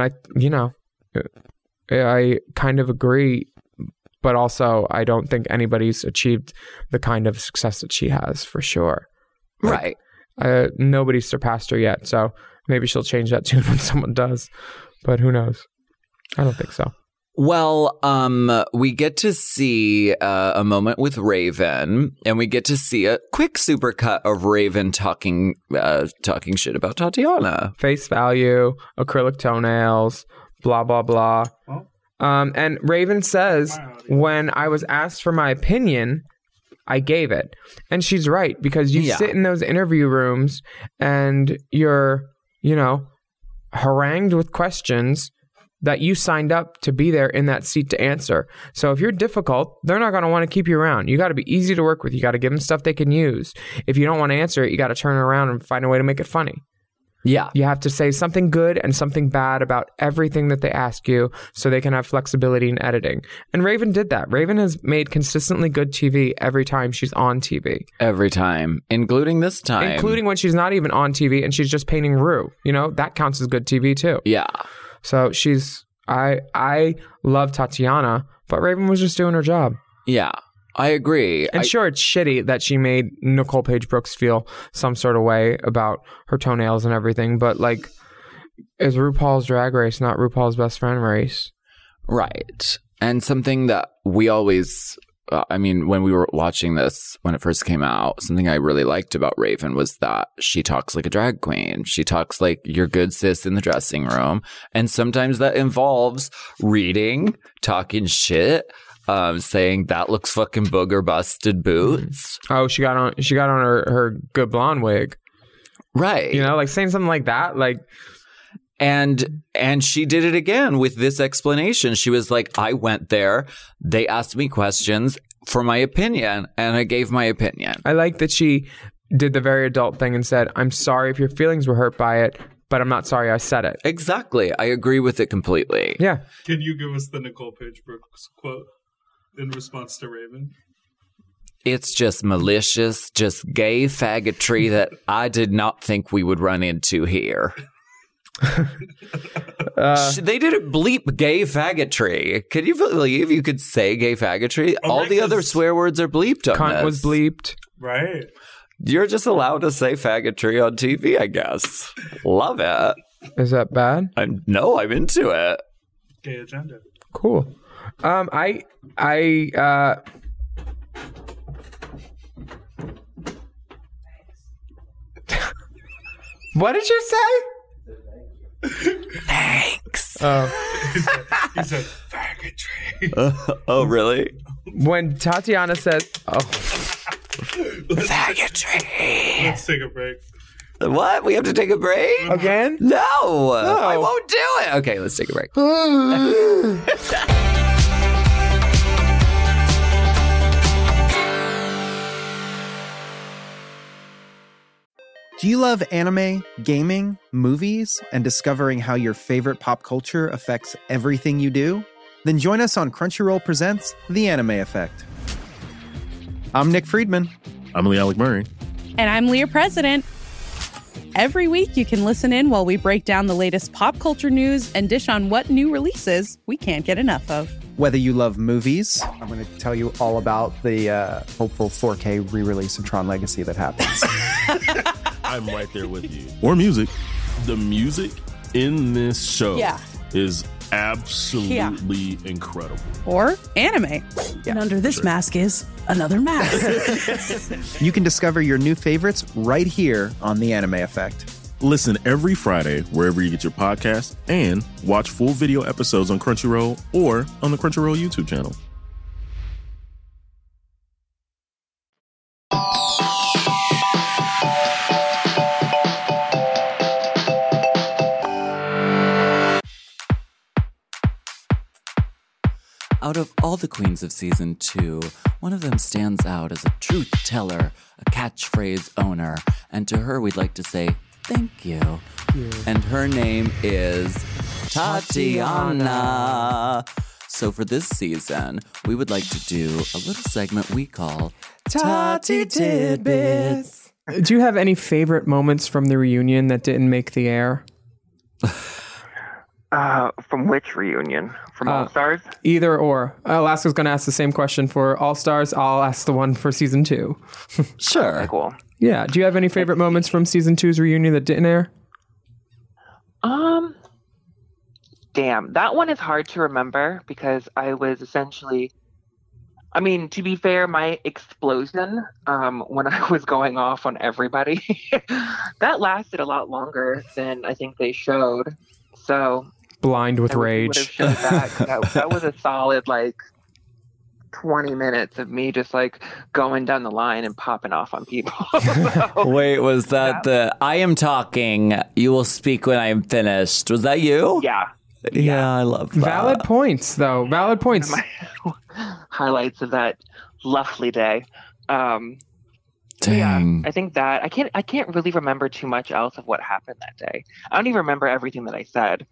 I kind of agree. But also, I don't think anybody's achieved the kind of success that she has, for sure. Right. Nobody's surpassed her yet, so maybe she'll change that tune when someone does. But who knows? I don't think so. Well, we get to see a moment with Raven, and we get to see a quick supercut of Raven talking shit about Tatiana. Face value, acrylic toenails, blah, blah, blah. Oh. And Raven says, when I was asked for my opinion, I gave it. And she's right, because you sit in those interview rooms and you're, you know, harangued with questions that you signed up to be there in that seat to answer. So if you're difficult, they're not going to want to keep you around. You got to be easy to work with. You got to give them stuff they can use. If you don't want to answer it, you got to turn around and find a way to make it funny. Yeah. You have to say something good and something bad about everything that they ask you so they can have flexibility in editing. And Raven did that. Raven has made consistently good TV every time she's on TV. Every time. Including this time. Including when she's not even on TV and she's just painting Rue. You know, that counts as good TV too. Yeah. So I love Tatiana, but Raven was just doing her job. Yeah, I agree. And sure, it's shitty that she made Nicole Page Brooks feel some sort of way about her toenails and everything, but like, it's RuPaul's Drag Race, not RuPaul's Best Friend Race. Right. And something that we always, when we were watching this, when it first came out, something I really liked about Raven was that she talks like a drag queen. She talks like your good sis in the dressing room. And sometimes that involves reading, talking shit, saying that looks fucking booger busted boots. Oh, she got on her good blonde wig. Right. You know, like saying something like that, like. And she did it again with this explanation. She was like, I went there. They asked me questions for my opinion, and I gave my opinion. I like that she did the very adult thing and said, I'm sorry if your feelings were hurt by it, but I'm not sorry I said it. Exactly. I agree with it completely. Yeah. Can you give us the Nicole Page Brooks quote in response to Raven? It's just malicious, just gay faggotry that I did not think we would run into here. They didn't bleep gay faggotry. Can you believe you could say gay faggotry? All the other swear words are bleeped on Cunt this. was bleeped. Right. You're just allowed to say faggotry on TV, I guess. Love it. Is that bad? No, I'm into it. Gay agenda. Cool. What did you say? Thanks. He said faggotry. Oh, really? When Tatiana says, faggotry. Let's take a break. What? We have to take a break? Again? No. I won't do it. Okay, let's take a break. Do you love anime, gaming, movies, and discovering how your favorite pop culture affects everything you do? Then join us on Crunchyroll Presents The Anime Effect. I'm Nick Friedman. I'm Lee Alec Murray. And I'm Leah President. Every week you can listen in while we break down the latest pop culture news and dish on what new releases we can't get enough of. Whether you love movies, I'm going to tell you all about the hopeful 4K re-release of Tron Legacy that happens. I'm right there with you. Or music. The music in this show is absolutely incredible. Or anime. And under this mask is another mask. You can discover your new favorites right here on The Anime Effect. Listen every Friday wherever you get your podcast and watch full video episodes on Crunchyroll or on the Crunchyroll YouTube channel. Out of all the queens of season 2, one of them stands out as a truth teller, a catchphrase owner, and to her we'd like to say thank you. And her name is Tatiana. So for this season, we would like to do a little segment we call Tati Tidbits. Do you have any favorite moments from the reunion that didn't make the air? From which reunion? From All Stars? Either or. Alaska's going to ask the same question for All Stars. I'll ask the one for season 2. Sure. Okay, cool. Yeah. Do you have any favorite moments from season 2's reunion that didn't air? Damn, that one is hard to remember because I was essentially, to be fair, my explosion when I was going off on everybody, that lasted a lot longer than I think they showed. So blind with rage. That was a solid 20 minutes of me just going down the line and popping off on people. Wait, was that the I am talking, you will speak when I am finished? Was that you? Yeah. Yeah, I love that. Valid points, though. Valid points. Highlights of that lovely day. Dang. Yeah, I think that I can't really remember too much else of what happened that day. I don't even remember everything that I said.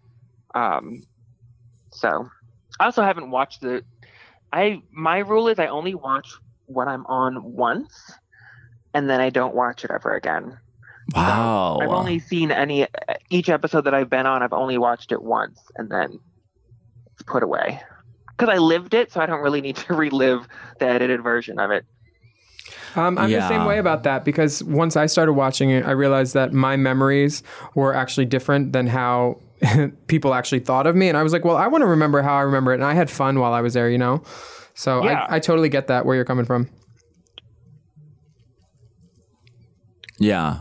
So I also haven't watched my rule is I only watch what I'm on once and then I don't watch it ever again. Wow. So I've only seen each episode that I've been on, I've only watched it once and then it's put away. Because I lived it, so I don't really need to relive the edited version of it. I'm the same way about that, because once I started watching it, I realized that my memories were actually different than how people actually thought of me. And I was like, well, I want to remember how I remember it. And I had fun while I was there, So I totally get that, where you're coming from. Yeah.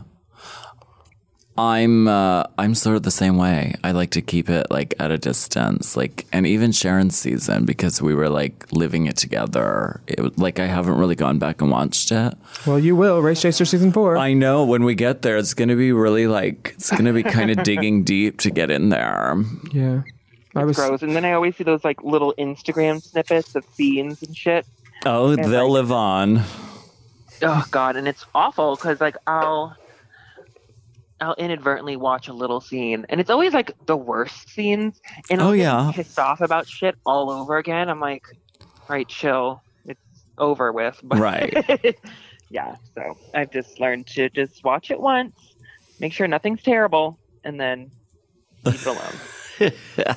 I'm sort of the same way. I like to keep it like at a distance, and even Sharon's season, because we were like living it together. I haven't really gone back and watched it. Well, you will. Race Chaser season 4. I know when we get there, it's going to be really it's going to be kind of digging deep to get in there. Yeah. It's gross. And then I always see those like little Instagram snippets of scenes and shit. Oh, and they'll live on. Oh God. And it's awful because I'll inadvertently watch a little scene, and it's always like the worst scenes, and I'll get pissed off about shit all over again. I'm like, right, chill, it's over with. But right. Yeah, so I've just learned to just watch it once, make sure nothing's terrible, and then leave it alone.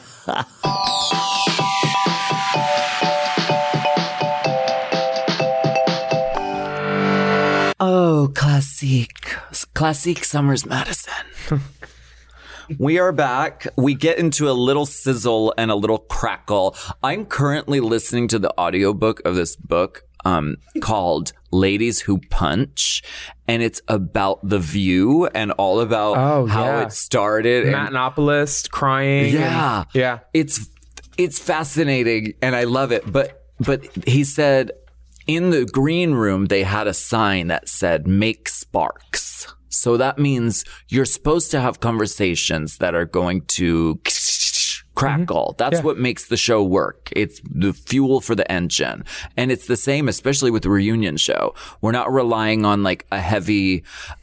Oh, classique Summers Madison. We are back. We get into a little sizzle and a little crackle. I'm currently listening to the audiobook of this book called Ladies Who Punch, and it's about The View and all about how it started. Matt Nopolis crying. Yeah. Yeah. It's fascinating and I love it. But he said, in the green room, they had a sign that said, "Make sparks." So that means you're supposed to have conversations that are going to crackle. That's what makes the show work. It's the fuel for the engine. And it's the same, especially with the reunion show. We're not relying on like a heavy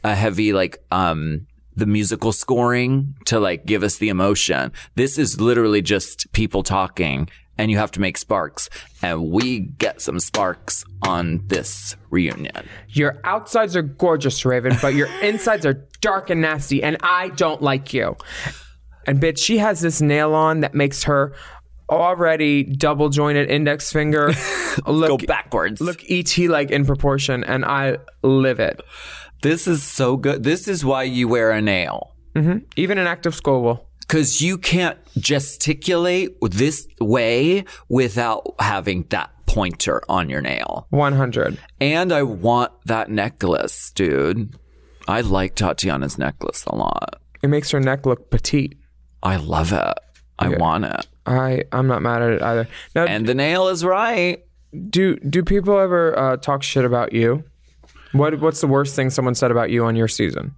the musical scoring to like give us the emotion. This is literally just people talking. And you have to make sparks. And we get some sparks on this reunion. Your outsides are gorgeous, Raven, but your insides are dark and nasty, and I don't like you. And bitch, she has this nail on that makes her already double jointed index finger go backwards. Look E.T. like in proportion, and I live it. This is so good. This is why you wear a nail. Mm-hmm. Even an active skull will. Because you can't gesticulate this way without having that pointer on your nail. 100. And I want that necklace, dude. I like Tatiana's necklace a lot. It makes her neck look petite. I love it. I want it. I'm not mad at it either. Now, and the nail is right. Do people ever talk shit about you? What's the worst thing someone said about you on your season?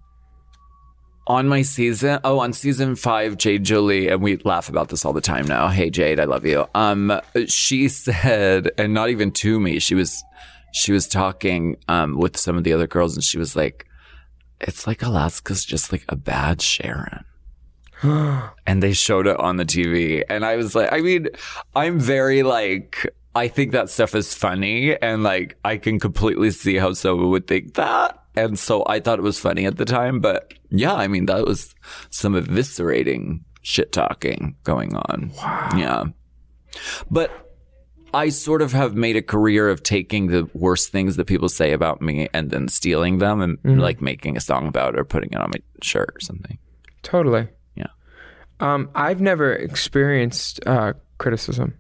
On my season, on season 5, Jade Jolie, and we laugh about this all the time now. Hey Jade, I love you. She said, and not even to me, she was talking with some of the other girls, and she was like, "It's like Alaska's just like a bad Sharon." And they showed it on the TV, and I was like, I mean, I'm very like, I think that stuff is funny, and like I can completely see how someone would think that. And so I thought it was funny at the time, but yeah, I mean, that was some eviscerating shit talking going on. Wow. Yeah. But I sort of have made a career of taking the worst things that people say about me and then stealing them and like making a song about it or putting it on my shirt or something. Totally. Yeah. I've never experienced criticism.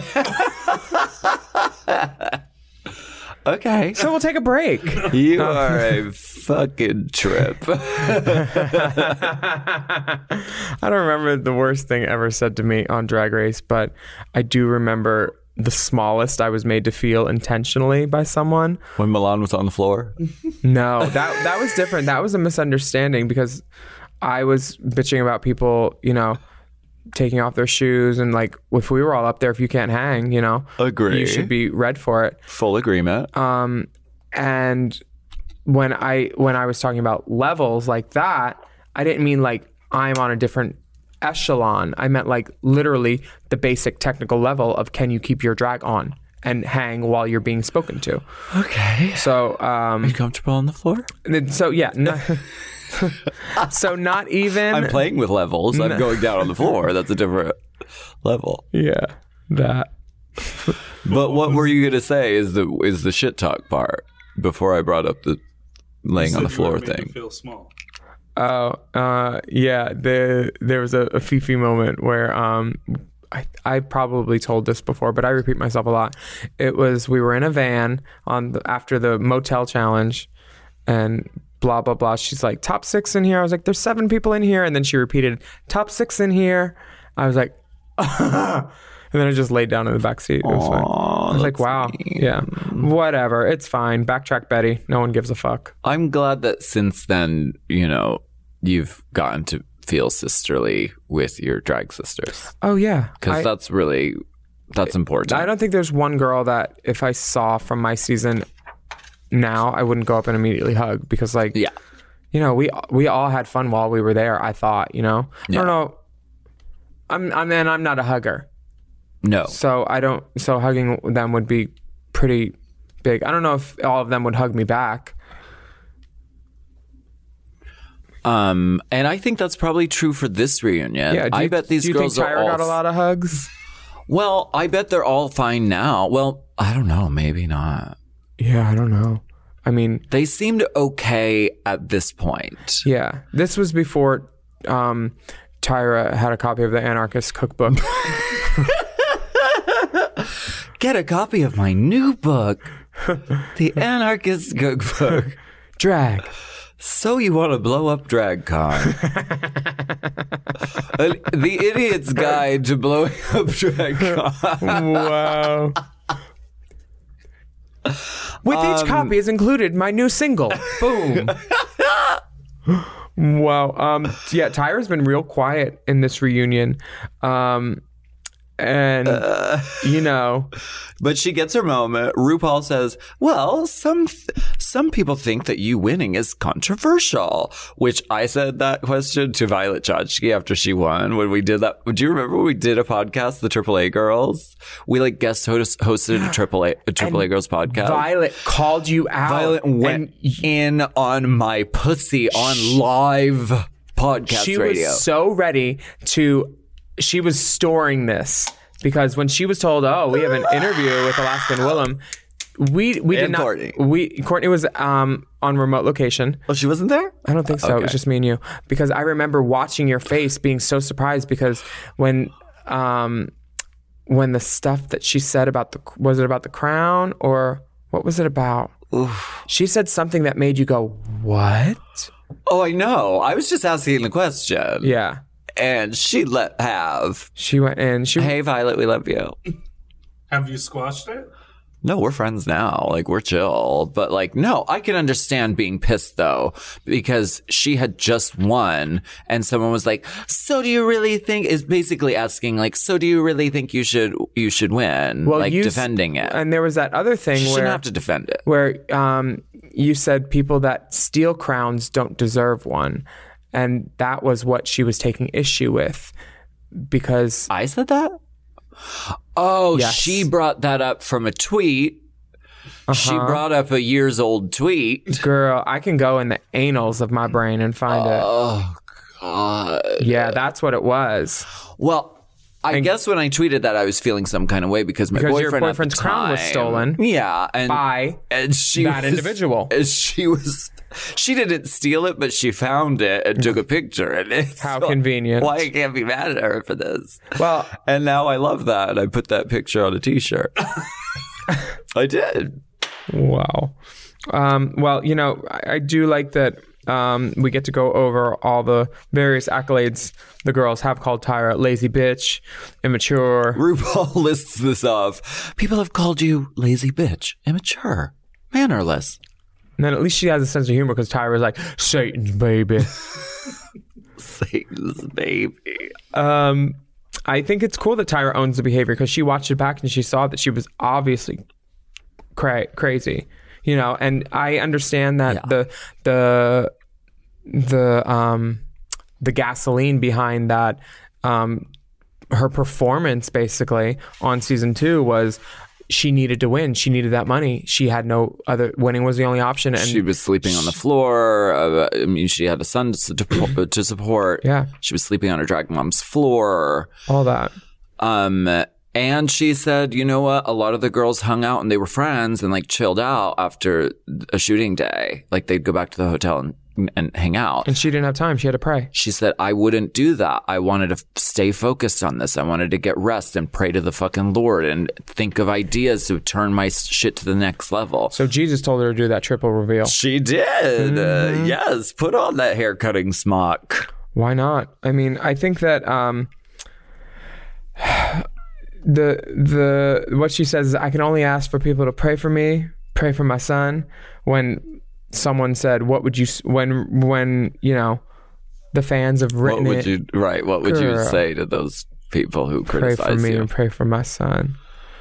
Okay. So we'll take a break. You are a fucking trip. I don't remember the worst thing ever said to me on Drag Race, but I do remember the smallest I was made to feel intentionally by someone. When Milan was on the floor? No, that was different. That was a misunderstanding because I was bitching about people, taking off their shoes, and like if we were all up there, if you can't hang, Agree. You should be read for it. Full agreement. And when I was talking about levels like that, I didn't mean like I'm on a different echelon. I meant like literally the basic technical level of can you keep your drag on and hang while you're being spoken to. Okay. So are you comfortable on the floor? So yeah. No, So not even. I'm playing with levels. I'm going down on the floor. That's a different level. Yeah, that. But what were you gonna say? Is the shit talk part before I brought up the laying on the floor thing? Feel small. Oh, yeah. There was a Fifi moment where I probably told this before, but I repeat myself a lot. It was we were in a van after the motel challenge, and blah blah blah. She's like, top 6 in here. I was like, there's 7 people in here, and then she repeated, top 6 in here. I was like, and then I just laid down in the back seat. It was fine. I was like, wow, yeah, whatever, it's fine. Backtrack, Betty. No one gives a fuck. I'm glad that since then, you've gotten to feel sisterly with your drag sisters. Oh yeah, because that's important. I don't think there's one girl that if I saw from my season now, I wouldn't go up and immediately hug, because we all had fun while we were there. I thought, I don't know. I'm not a hugger. No. So hugging them would be pretty big. I don't know if all of them would hug me back. And I think that's probably true for this reunion. Yeah, I bet these girls think Tyra got a lot of hugs? Well, I bet they're all fine now. Well, I don't know. Maybe not. Yeah, I don't know. I mean, they seemed okay at this point. Yeah. This was before Tyra had a copy of the Anarchist Cookbook. Get a copy of my new book, The Anarchist Cookbook. Drag. So you want to blow up DragCon. The Idiot's Guide to Blowing Up DragCon. Wow. With each copy is included my new single. Boom. Wow. Yeah, Tyra's been real quiet in this reunion. And but she gets her moment. RuPaul says, well, some people think that you winning is controversial, which I said that question to Violet Chachki after she won when we did that. Do you remember when we did a podcast, the AAA Girls? We guest hosted a AAA Girls podcast. Violet called you out. Violet went in on my pussy on live podcast radio. She was so ready to. She was storing this because when she was told, "Oh, we have an interview with Alaska and Willem," we did not. Courtney was on remote location. Oh, she wasn't there? I don't think so. Okay. It was just me and you. Because I remember watching your face, being so surprised because when the stuff that she said about was it about the crown or what was it about? Oof. She said something that made you go, "What?" Oh, I know. I was just asking the question. Yeah. And she let have. She went in. Hey, Violet, we love you. Have you squashed it? No, we're friends now. We're chill. But no, I can understand being pissed though, because she had just won and someone was like, so do you really think, is basically asking so do you really think you should win? Well, defending it. And there was that other thing she where. Shouldn't have to defend it. Where, you said people that steal crowns don't deserve one. And that was what she was taking issue with because... I said that? Oh, yes. She brought that up from a tweet. She brought up a years-old tweet. Girl, I can go in the annals of my brain and find it. Oh, God. Yeah, that's what it was. Well, I guess when I tweeted that, I was feeling some kind of way because my boyfriend your boyfriend's at the time, crown was stolen. Yeah. By individual. She didn't steal it, but she found it and took a picture. And it's how convenient. Why I can't be mad at her for this. Well, and now I love that. And I put that picture on a t-shirt. I did. Wow. Well, I do like that we get to go over all the various accolades the girls have called Tyra lazy bitch, immature. RuPaul lists this off. People have called you lazy bitch, immature, mannerless. And then at least she has a sense of humor because Tyra's like, Satan's baby. Satan's baby. I think it's cool that Tyra owns the behavior because she watched it back and she saw that she was obviously crazy. And I understand that the gasoline behind that, her performance basically on season 2 was she needed to win. She needed that money. She had no other. Winning was the only option. And she was sleeping on the floor. I mean, she had a son to support. Yeah. She was sleeping on her drag mom's floor. All that. And she said, you know what? A lot of the girls hung out and they were friends and like chilled out after a shooting day. Like they'd go back to the hotel and hang out. And she didn't have time. She had to pray. She said, I wouldn't do that. I wanted to stay focused on this. I wanted to get rest and pray to the fucking Lord and think of ideas to turn my shit to the next level. So Jesus told her to do that triple reveal. She did. Yes. Put on that hair cutting smock. Why not? I mean, I think that the what she says is, I can only ask for people to pray for me, pray for my son. When someone said, what would you, when you know, the fans have written what would it. What would you say to those people who criticize pray for me you? and pray for my son.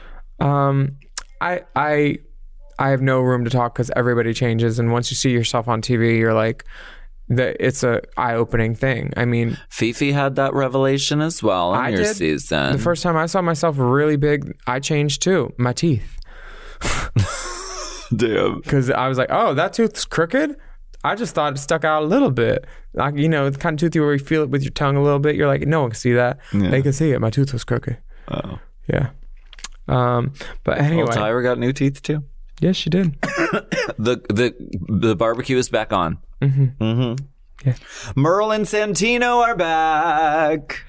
I have no room to talk because everybody changes. And once you see yourself on TV, you're like, it's a eye-opening thing. I mean, Fifi had that revelation as well in your season. The first time I saw myself really big, I changed too. My teeth. Damn. Because I was like, oh, that tooth's crooked? I just thought it stuck out a little bit. Like, you know, the kind of tooth where you feel it with your tongue a little bit. You're like, no one can see that. Yeah. They can see it. My tooth was crooked. Oh. Yeah. But anyway. Well, Tyra got new teeth too. Yes, she did. The barbecue is back on. Yeah. Merle and Santino are back.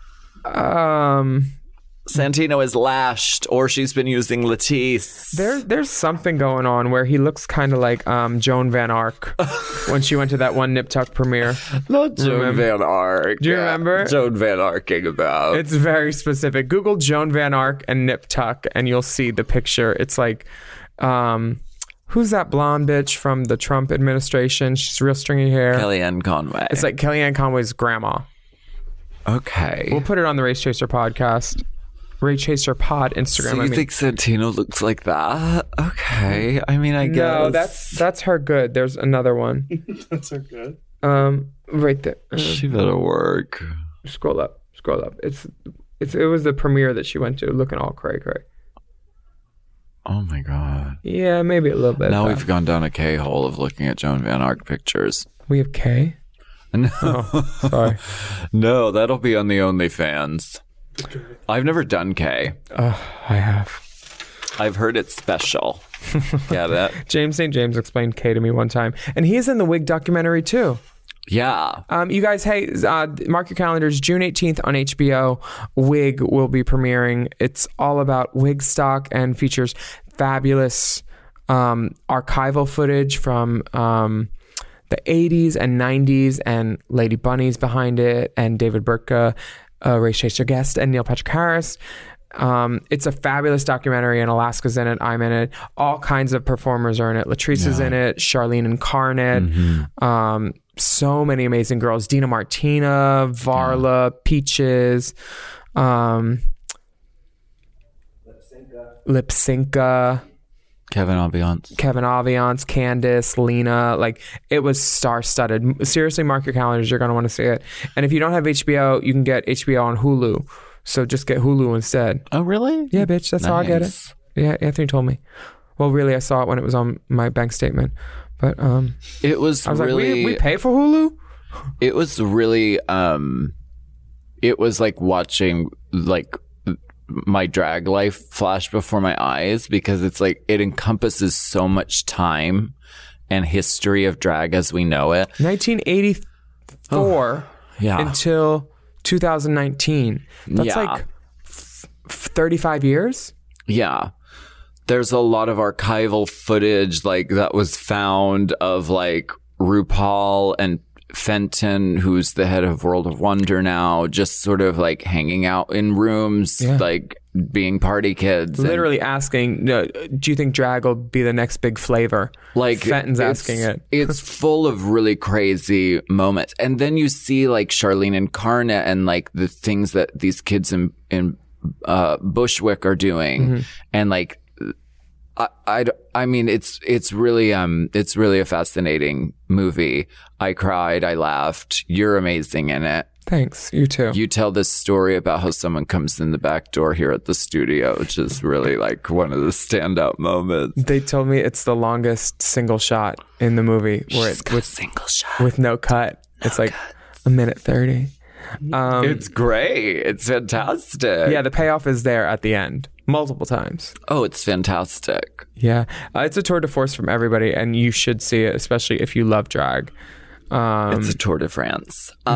Santino is lashed, or she's been using Latisse. There's something going on where he looks kind of like Joan Van Ark when she went to that one Nip Tuck premiere. Not Joan Van Ark. Do you remember? Joan Van Arking about. It's very specific. Google Joan Van Ark and Nip Tuck, and you'll see the picture. It's like, who's that blonde bitch from the Trump administration? She's real stringy hair. Kellyanne Conway. It's like Kellyanne Conway's grandma. Okay. We'll put it on the Race Chaser podcast. Ray Chaser Pod Instagram. So you think Santino looks like that? Okay. I mean, I guess. No, that's her good. There's another one. That's her good. Right there. She better work. Scroll up. It was the premiere that she went to, looking all cray. Oh my God. Yeah, maybe a little bit. Now we've gone down a K-hole of looking at Joan Van Ark pictures. We have K? No. Oh, sorry. No, that'll be on the OnlyFans. I've never done K. I have. I've heard it's special. Get it? James St. James explained K to me one time. And he's in the Wig documentary too. Yeah. You guys, hey, mark your calendars. June 18th on HBO, Wig will be premiering. It's all about wig stock and features fabulous archival footage from the 80s and 90s, and Lady Bunny's behind it, and David Burtka, Race Chaser guest, and Neil Patrick Harris. It's a fabulous documentary, and Alaska's in it. I'm in it. All kinds of performers are in it. Latrice is in it. Charlene Incarnate. So many amazing girls. Dina Martina, Varla, Peaches, Lip Synca. Kevin Aviance, Candace, Lena. Like, it was star-studded. Seriously, mark your calendars. You're going to want to see it. And if you don't have HBO, you can get HBO on Hulu. So just get Hulu instead. Oh, really? Yeah, bitch. That's how I get it. Yeah, Anthony told me. Well, really, I saw it when it was on my bank statement. But it was. I was really, like, we pay for Hulu? It was really. It was like watching like my drag life flash before my eyes, because it's like it encompasses so much time and history of drag as we know it. 1984 until 2019. That's like 35 years. Yeah. There's a lot of archival footage like that was found of like RuPaul and Fenton, who's the head of World of Wonder now, just sort of like hanging out in rooms, like being party kids. Literally asking, do you think drag will be the next big flavor? Like Fenton's asking it. It's full of really crazy moments. And then you see like Charlene Incarnate and like the things that these kids in Bushwick are doing. And like, I mean, it's really a fascinating movie. I cried, I laughed. You're amazing in it. Thanks. You too. You tell this story about how someone comes in the back door here at the studio, which is really like one of the standout moments. They told me it's the longest single shot in the movie, where it's with single shot with no cut. It's like a minute 30. It's great. It's fantastic. Yeah, the payoff is there at the end multiple times. Oh, it's fantastic. Yeah, it's a tour de force from everybody, and you should see it, especially if you love drag. It's a Tour de France. So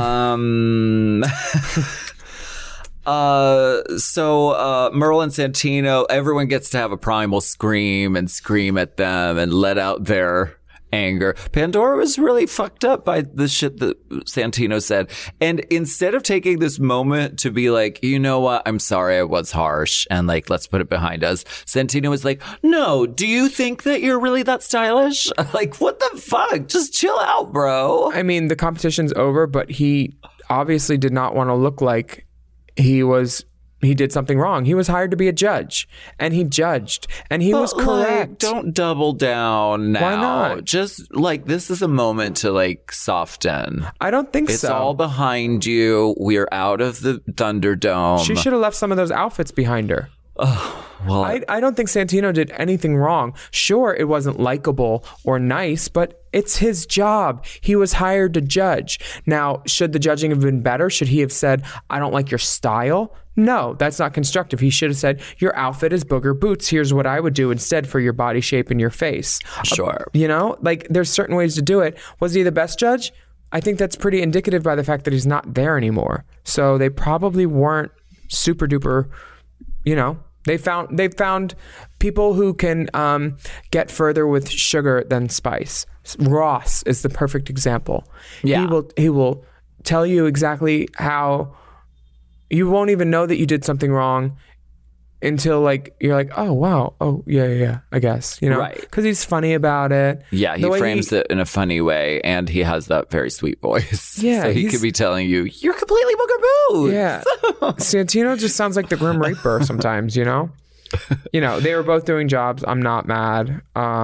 Merle and Santino, everyone gets to have a primal scream and scream at them and let out their anger. Pandora was really fucked up by the shit that Santino said. And instead of taking this moment to be like, you know what, I'm sorry I was harsh and like, let's put it behind us, Santino was like, no, do you think that you're really that stylish? Like, what the fuck? Just chill out, bro. I mean, the competition's over, but he obviously did not want to look like he did something wrong. He was hired to be a judge, and he judged, and he was correct. Like, don't double down now. Why not? Just like, this is a moment to like soften. I don't think it's so. It's all behind you. We're out of the Thunderdome. She should have left some of those outfits behind her. Well, I don't think Santino did anything wrong. Sure, it wasn't likable or nice, but it's his job. He was hired to judge. Now, should the judging have been better? Should he have said, I don't like your style? No, that's not constructive. He should have said, your outfit is booger boots. Here's what I would do instead for your body shape and your face. Sure. You know, like there's certain ways to do it. Was he the best judge? I think that's pretty indicative by the fact that he's not there anymore. So they probably weren't super duper, you know. They found people who can get further with sugar than spice. Ross is the perfect example. Yeah. He will tell you exactly how you won't even know that you did something wrong until like you're like, oh wow, oh yeah, I guess, you know, right? Because he's funny about it. Yeah, he frames it in a funny way, and he has that very sweet voice. Yeah, so he could be telling you, you're completely booger boots. Yeah, Santino just sounds like the Grim Reaper sometimes, you know. You know, they were both doing jobs. I'm not mad.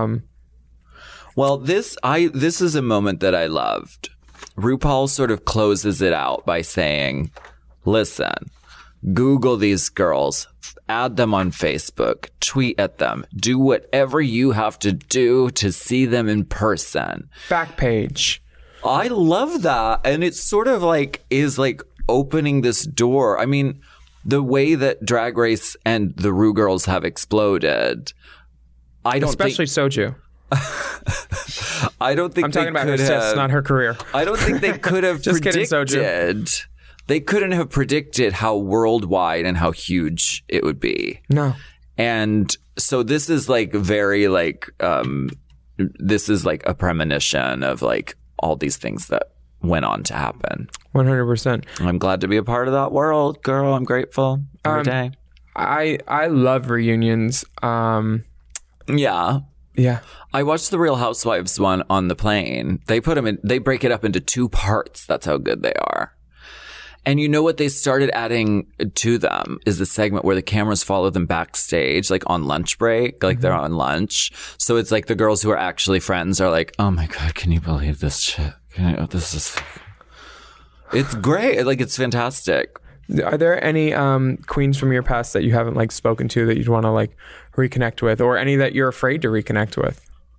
Well, this is a moment that I loved. RuPaul sort of closes it out by saying, listen, Google these girls, add them on Facebook, tweet at them, do whatever you have to do to see them in person. Backpage. I love that. And it's sort of like, is like opening this door. I mean, the way that Drag Race and the Ru Girls have exploded, I don't especially Soju. I don't think I'm talking about her sis, not her career. I don't think they could have Just predicted. Kidding, Soju. They couldn't have predicted how worldwide and how huge it would be. No. And so this is like very like, this is like a premonition of like all these things that went on to happen. 100%. I'm glad to be a part of that world, girl. I'm grateful every day. I love reunions. Yeah. Yeah. I watched the Real Housewives one on the plane. They break it up into 2 parts. That's how good they are. And you know what they started adding to them is the segment where the cameras follow them backstage, like on lunch break, like they're on lunch. So it's like the girls who are actually friends are like, oh my God, can you believe this shit? It's great. Like, it's fantastic. Are there any queens from your past that you haven't like spoken to that you'd want to like reconnect with, or any that you're afraid to reconnect with?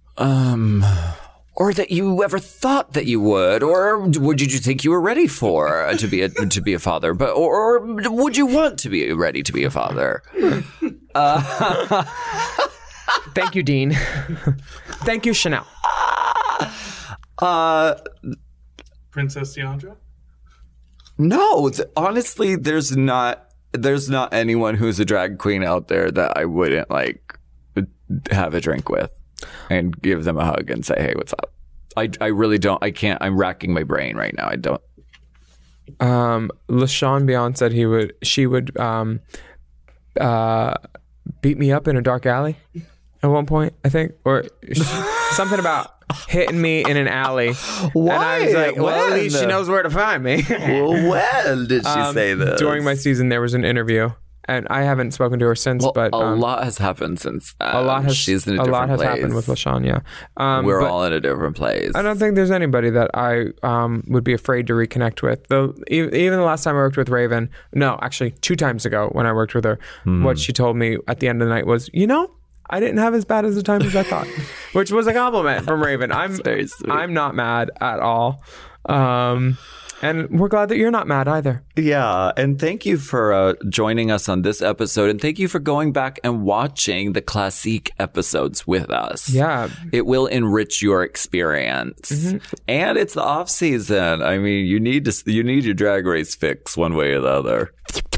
Or that you ever thought that you would, or did you think you were ready for to be a father? But or would you want to be ready to be a father? Thank you, Dean. Thank you, Chanel. Princess Deandra? No, honestly, there's not anyone who's a drag queen out there that I wouldn't like have a drink with and give them a hug and say, hey, what's up? I really don't. I can't. I'm racking my brain right now. I don't. LaShawn Beyond said she would beat me up in a dark alley at one point, I think, or something about hitting me in an alley. Why? And I was like, well, at least she knows where to find me. Well, when did she say this? During my season, there was an interview, And I haven't spoken to her since, but a lot has happened since then. She's in a lot different has place. happened with LaShawn. Yeah, we're all in a different place. I don't think there's anybody that I would be afraid to reconnect with. Though even the last time I worked with Raven, no, actually 2 times ago when I worked with her, what she told me at the end of the night was, I didn't have as bad as the time as I thought, which was a compliment from Raven. I'm not mad at all. And we're glad that you're not mad either. Yeah. And thank you for joining us on this episode. And thank you for going back and watching the classique episodes with us. Yeah. It will enrich your experience. Mm-hmm. And it's the off season. I mean, you need your Drag Race fix one way or the other.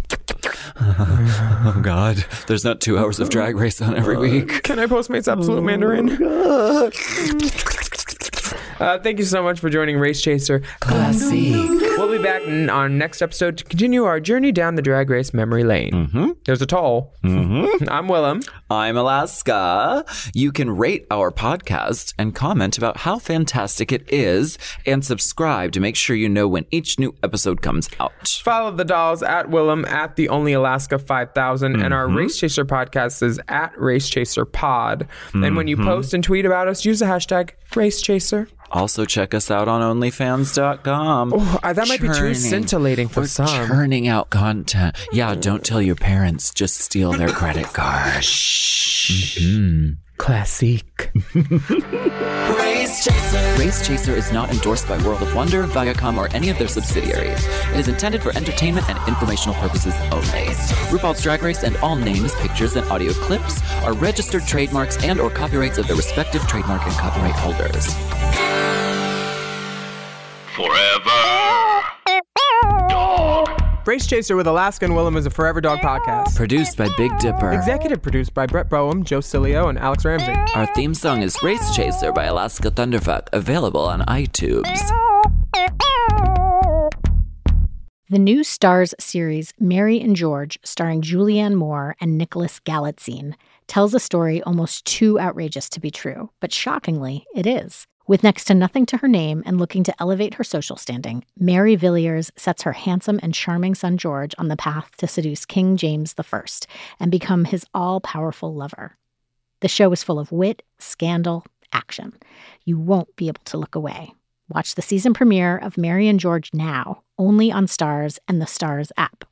Oh, God. There's not 2 hours of Drag Race on every week. Can I Postmates Absolute Mandarin? God. Thank you so much for joining Race Chaser Classique. We'll be back on our next episode to continue our journey down the Drag Race memory lane. Mm-hmm. There's a toll. Mm-hmm. I'm Willem. I'm Alaska. You can rate our podcast and comment about how fantastic it is and subscribe to make sure you know when each new episode comes out. Follow the dolls at Willem at the Only Alaska 5000 and our Race Chaser podcast is at Race Chaser Pod. And when you post and tweet about us, use the hashtag Race Chaser. Also, check us out on OnlyFans.com. Oh, that might be too scintillating for some. Churning out content. Yeah, don't tell your parents. Just steal their credit card. Shh. Mm-hmm. Classique. Race Chaser. Race Chaser is not endorsed by World of Wonder, Viacom, or any of their subsidiaries. It is intended for entertainment and informational purposes only. RuPaul's Drag Race and all names, pictures, and audio clips are registered trademarks and or copyrights of their respective trademark and copyright holders. Forever Dog. Race Chaser with Alaska and Willem is a Forever Dog podcast. Produced by Big Dipper. Executive produced by Brett Boehm, Joe Cilio, and Alex Ramsey. Our theme song is Race Chaser by Alaska Thunderfuck, available on iTunes. The new Starz series, Mary and George, starring Julianne Moore and Nicholas Galitzine, tells a story almost too outrageous to be true, but shockingly, it is. With next to nothing to her name and looking to elevate her social standing, Mary Villiers sets her handsome and charming son George on the path to seduce King James I and become his all-powerful lover. The show is full of wit, scandal, action. You won't be able to look away. Watch the season premiere of Mary and George now, only on Starz and the Starz app.